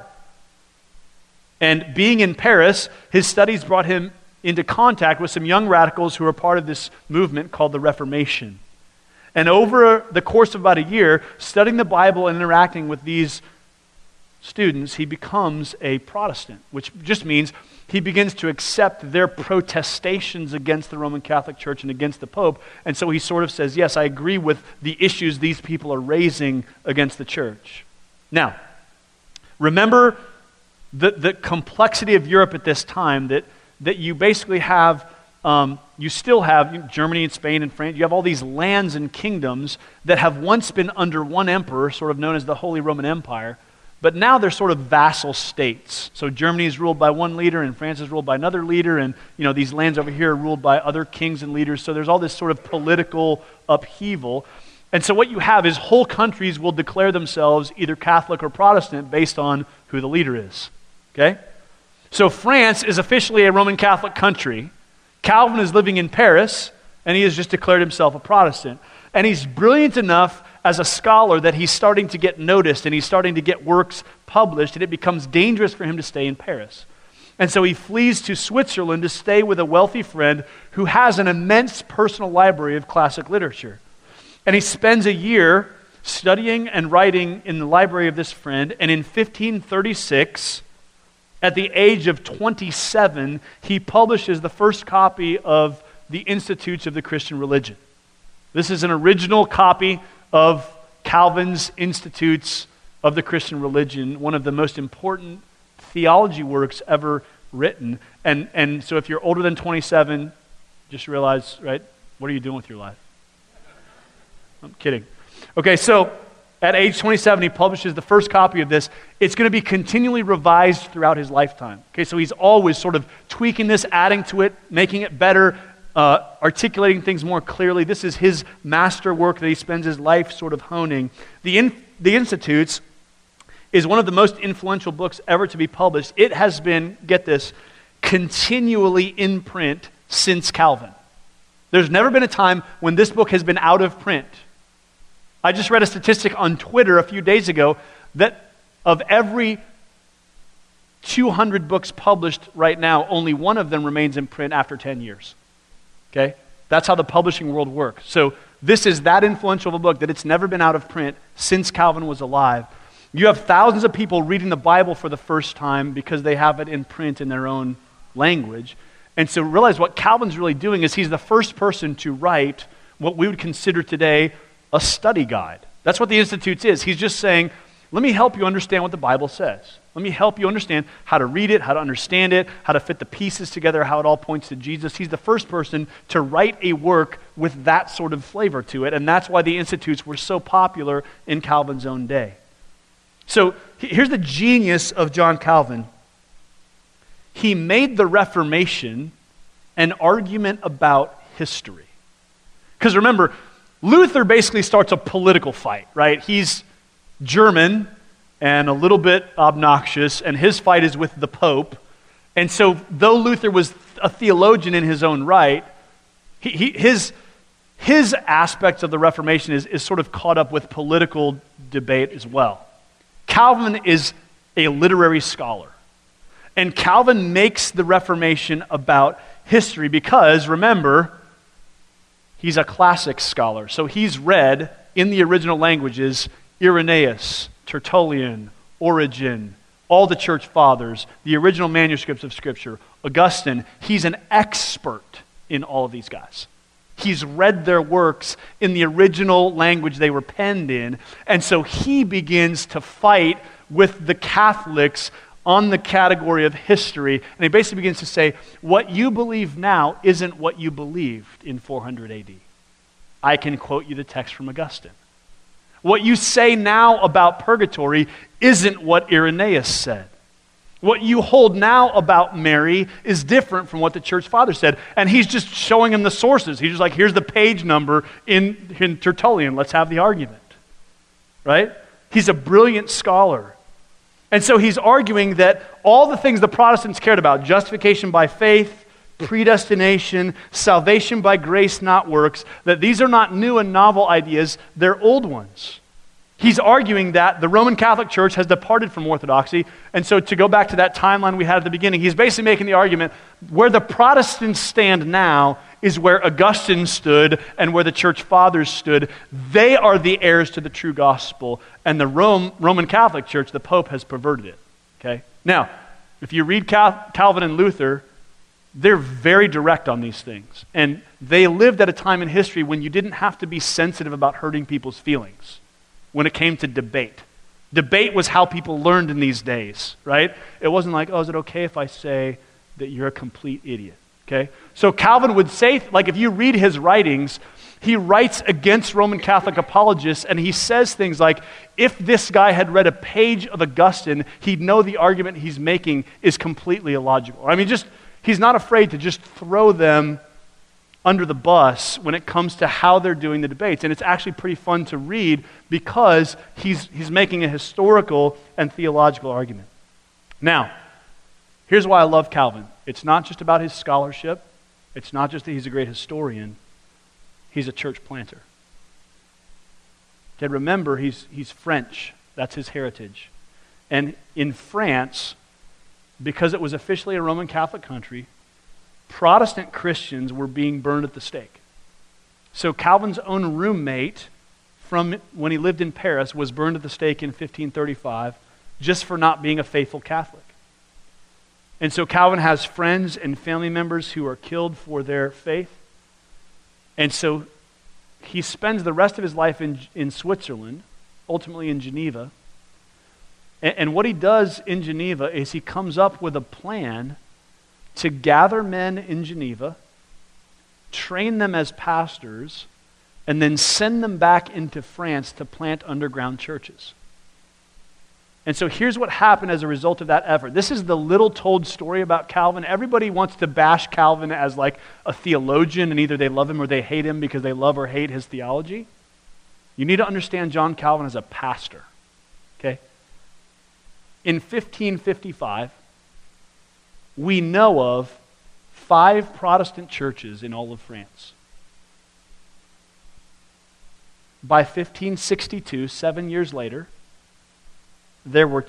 [SPEAKER 1] And being in Paris, his studies brought him into contact with some young radicals who were part of this movement called the Reformation. And over the course of about a year, studying the Bible and interacting with these students, he becomes a Protestant, which just means he begins to accept their protestations against the Roman Catholic Church and against the Pope. And so he sort of says, yes, I agree with the issues these people are raising against the church. Now, remember the complexity of Europe at this time, that you basically have, you still have Germany and Spain and France. You have all these lands and kingdoms that have once been under one emperor, sort of known as the Holy Roman Empire, but now they're sort of vassal states. So Germany is ruled by one leader, and France is ruled by another leader, and these lands over here are ruled by other kings and leaders. So there's all this sort of political upheaval. And so what you have is whole countries will declare themselves either Catholic or Protestant based on who the leader is. Okay? So France is officially a Roman Catholic country. Calvin is living in Paris, and he has just declared himself a Protestant. And he's brilliant enough as a scholar that he's starting to get noticed, and he's starting to get works published, and it becomes dangerous for him to stay in Paris. And so he flees to Switzerland to stay with a wealthy friend who has an immense personal library of classic literature. And he spends a year studying and writing in the library of this friend, and in 1536, at the age of 27, he publishes the first copy of the Institutes of the Christian Religion. This is an original copy of Calvin's Institutes of the Christian Religion, one of the most important theology works ever written. And so if you're older than 27, just realize, right, what are you doing with your life? I'm kidding. Okay, so at age 27, he publishes the first copy of this. It's going to be continually revised throughout his lifetime. Okay, so he's always sort of tweaking this, adding to it, making it better, articulating things more clearly. This is his master work that he spends his life sort of honing. The Institutes is one of the most influential books ever to be published. It has been, get this, continually in print since Calvin. There's never been a time when this book has been out of print. I just read a statistic on Twitter a few days ago that of every 200 books published right now, only one of them remains in print after 10 years. Okay? That's how the publishing world works. So this is that influential of a book that it's never been out of print since Calvin was alive. You have thousands of people reading the Bible for the first time because they have it in print in their own language. And so realize what Calvin's really doing is he's the first person to write what we would consider today a study guide. That's what the Institutes is. He's just saying, let me help you understand what the Bible says. Let me help you understand how to read it, how to understand it, how to fit the pieces together, how it all points to Jesus. He's the first person to write a work with that sort of flavor to it, and that's why the Institutes were so popular in Calvin's own day. So here's the genius of John Calvin. He made the Reformation an argument about history. Because remember, Luther basically starts a political fight, right? He's German and a little bit obnoxious, and his fight is with the Pope. And so though Luther was a theologian in his own right, his aspects of the Reformation is sort of caught up with political debate as well. Calvin is a literary scholar. And Calvin makes the Reformation about history because, remember, he's a classic scholar. So he's read, in the original languages, Irenaeus, Tertullian, Origen, all the church fathers, the original manuscripts of Scripture, Augustine. He's an expert in all of these guys. He's read their works in the original language they were penned in, and so he begins to fight with the Catholics on the category of history, and he basically begins to say, what you believe now isn't what you believed in 400 AD. I can quote you the text from Augustine. What you say now about purgatory isn't what Irenaeus said. What you hold now about Mary is different from what the church father said. And he's just showing him the sources. He's just like, here's the page number in Tertullian. Let's have the argument. Right? He's a brilliant scholar. And so he's arguing that all the things the Protestants cared about, justification by faith, predestination, salvation by grace, not works, that these are not new and novel ideas, they're old ones. He's arguing that the Roman Catholic Church has departed from orthodoxy. And so to go back to that timeline we had at the beginning, he's basically making the argument where the Protestants stand now is where Augustine stood and where the church fathers stood. They are the heirs to the true gospel. And the Roman Catholic Church, the Pope, has perverted it. Okay? Now, if you read Calvin and Luther, they're very direct on these things. And they lived at a time in history when you didn't have to be sensitive about hurting people's feelings when it came to debate. Debate was how people learned in these days, right? It wasn't like, oh, is it okay if I say that you're a complete idiot? Okay? So Calvin would say, like if you read his writings, he writes against Roman Catholic apologists, and he says things like, if this guy had read a page of Augustine, he'd know the argument he's making is completely illogical. I mean, he's not afraid to just throw them under the bus when it comes to how they're doing the debates. And it's actually pretty fun to read because he's making a historical and theological argument. Now, here's why I love Calvin. It's not just about his scholarship. It's not just that he's a great historian. He's a church planter. Okay, remember, he's French. That's his heritage. And in France, because it was officially a Roman Catholic country, Protestant Christians were being burned at the stake. So Calvin's own roommate from when he lived in Paris was burned at the stake in 1535 just for not being a faithful Catholic. And so Calvin has friends and family members who are killed for their faith. And so he spends the rest of his life in Switzerland, ultimately in Geneva. And what he does in Geneva is he comes up with a plan to gather men in Geneva, train them as pastors, and then send them back into France to plant underground churches. And so here's what happened as a result of that effort. This is the little told story about Calvin. Everybody wants to bash Calvin as like a theologian, and either they love him or they hate him because they love or hate his theology. You need to understand John Calvin as a pastor. Okay? In 1555, we know of 5 Protestant churches in all of France. By 1562, 7 years later, there were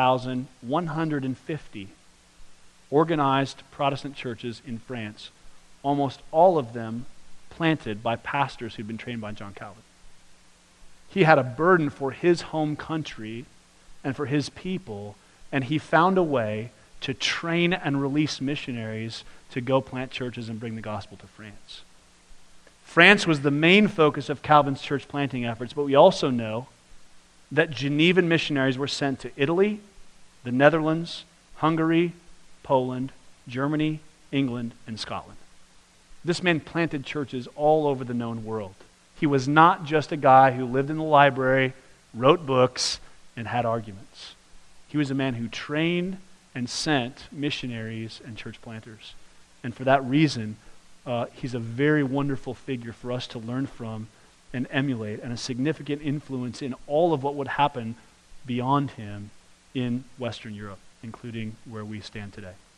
[SPEAKER 1] 2,150 organized Protestant churches in France, almost all of them planted by pastors who'd been trained by John Calvin. He had a burden for his home country and for his people, and he found a way to train and release missionaries to go plant churches and bring the gospel to France. France was the main focus of Calvin's church planting efforts, but we also know that Genevan missionaries were sent to Italy, the Netherlands, Hungary, Poland, Germany, England, and Scotland. This man planted churches all over the known world. He was not just a guy who lived in the library, wrote books, and had arguments. He was a man who trained and sent missionaries and church planters. And for that reason, he's a very wonderful figure for us to learn from and emulate, and a significant influence in all of what would happen beyond him in Western Europe, including where we stand today.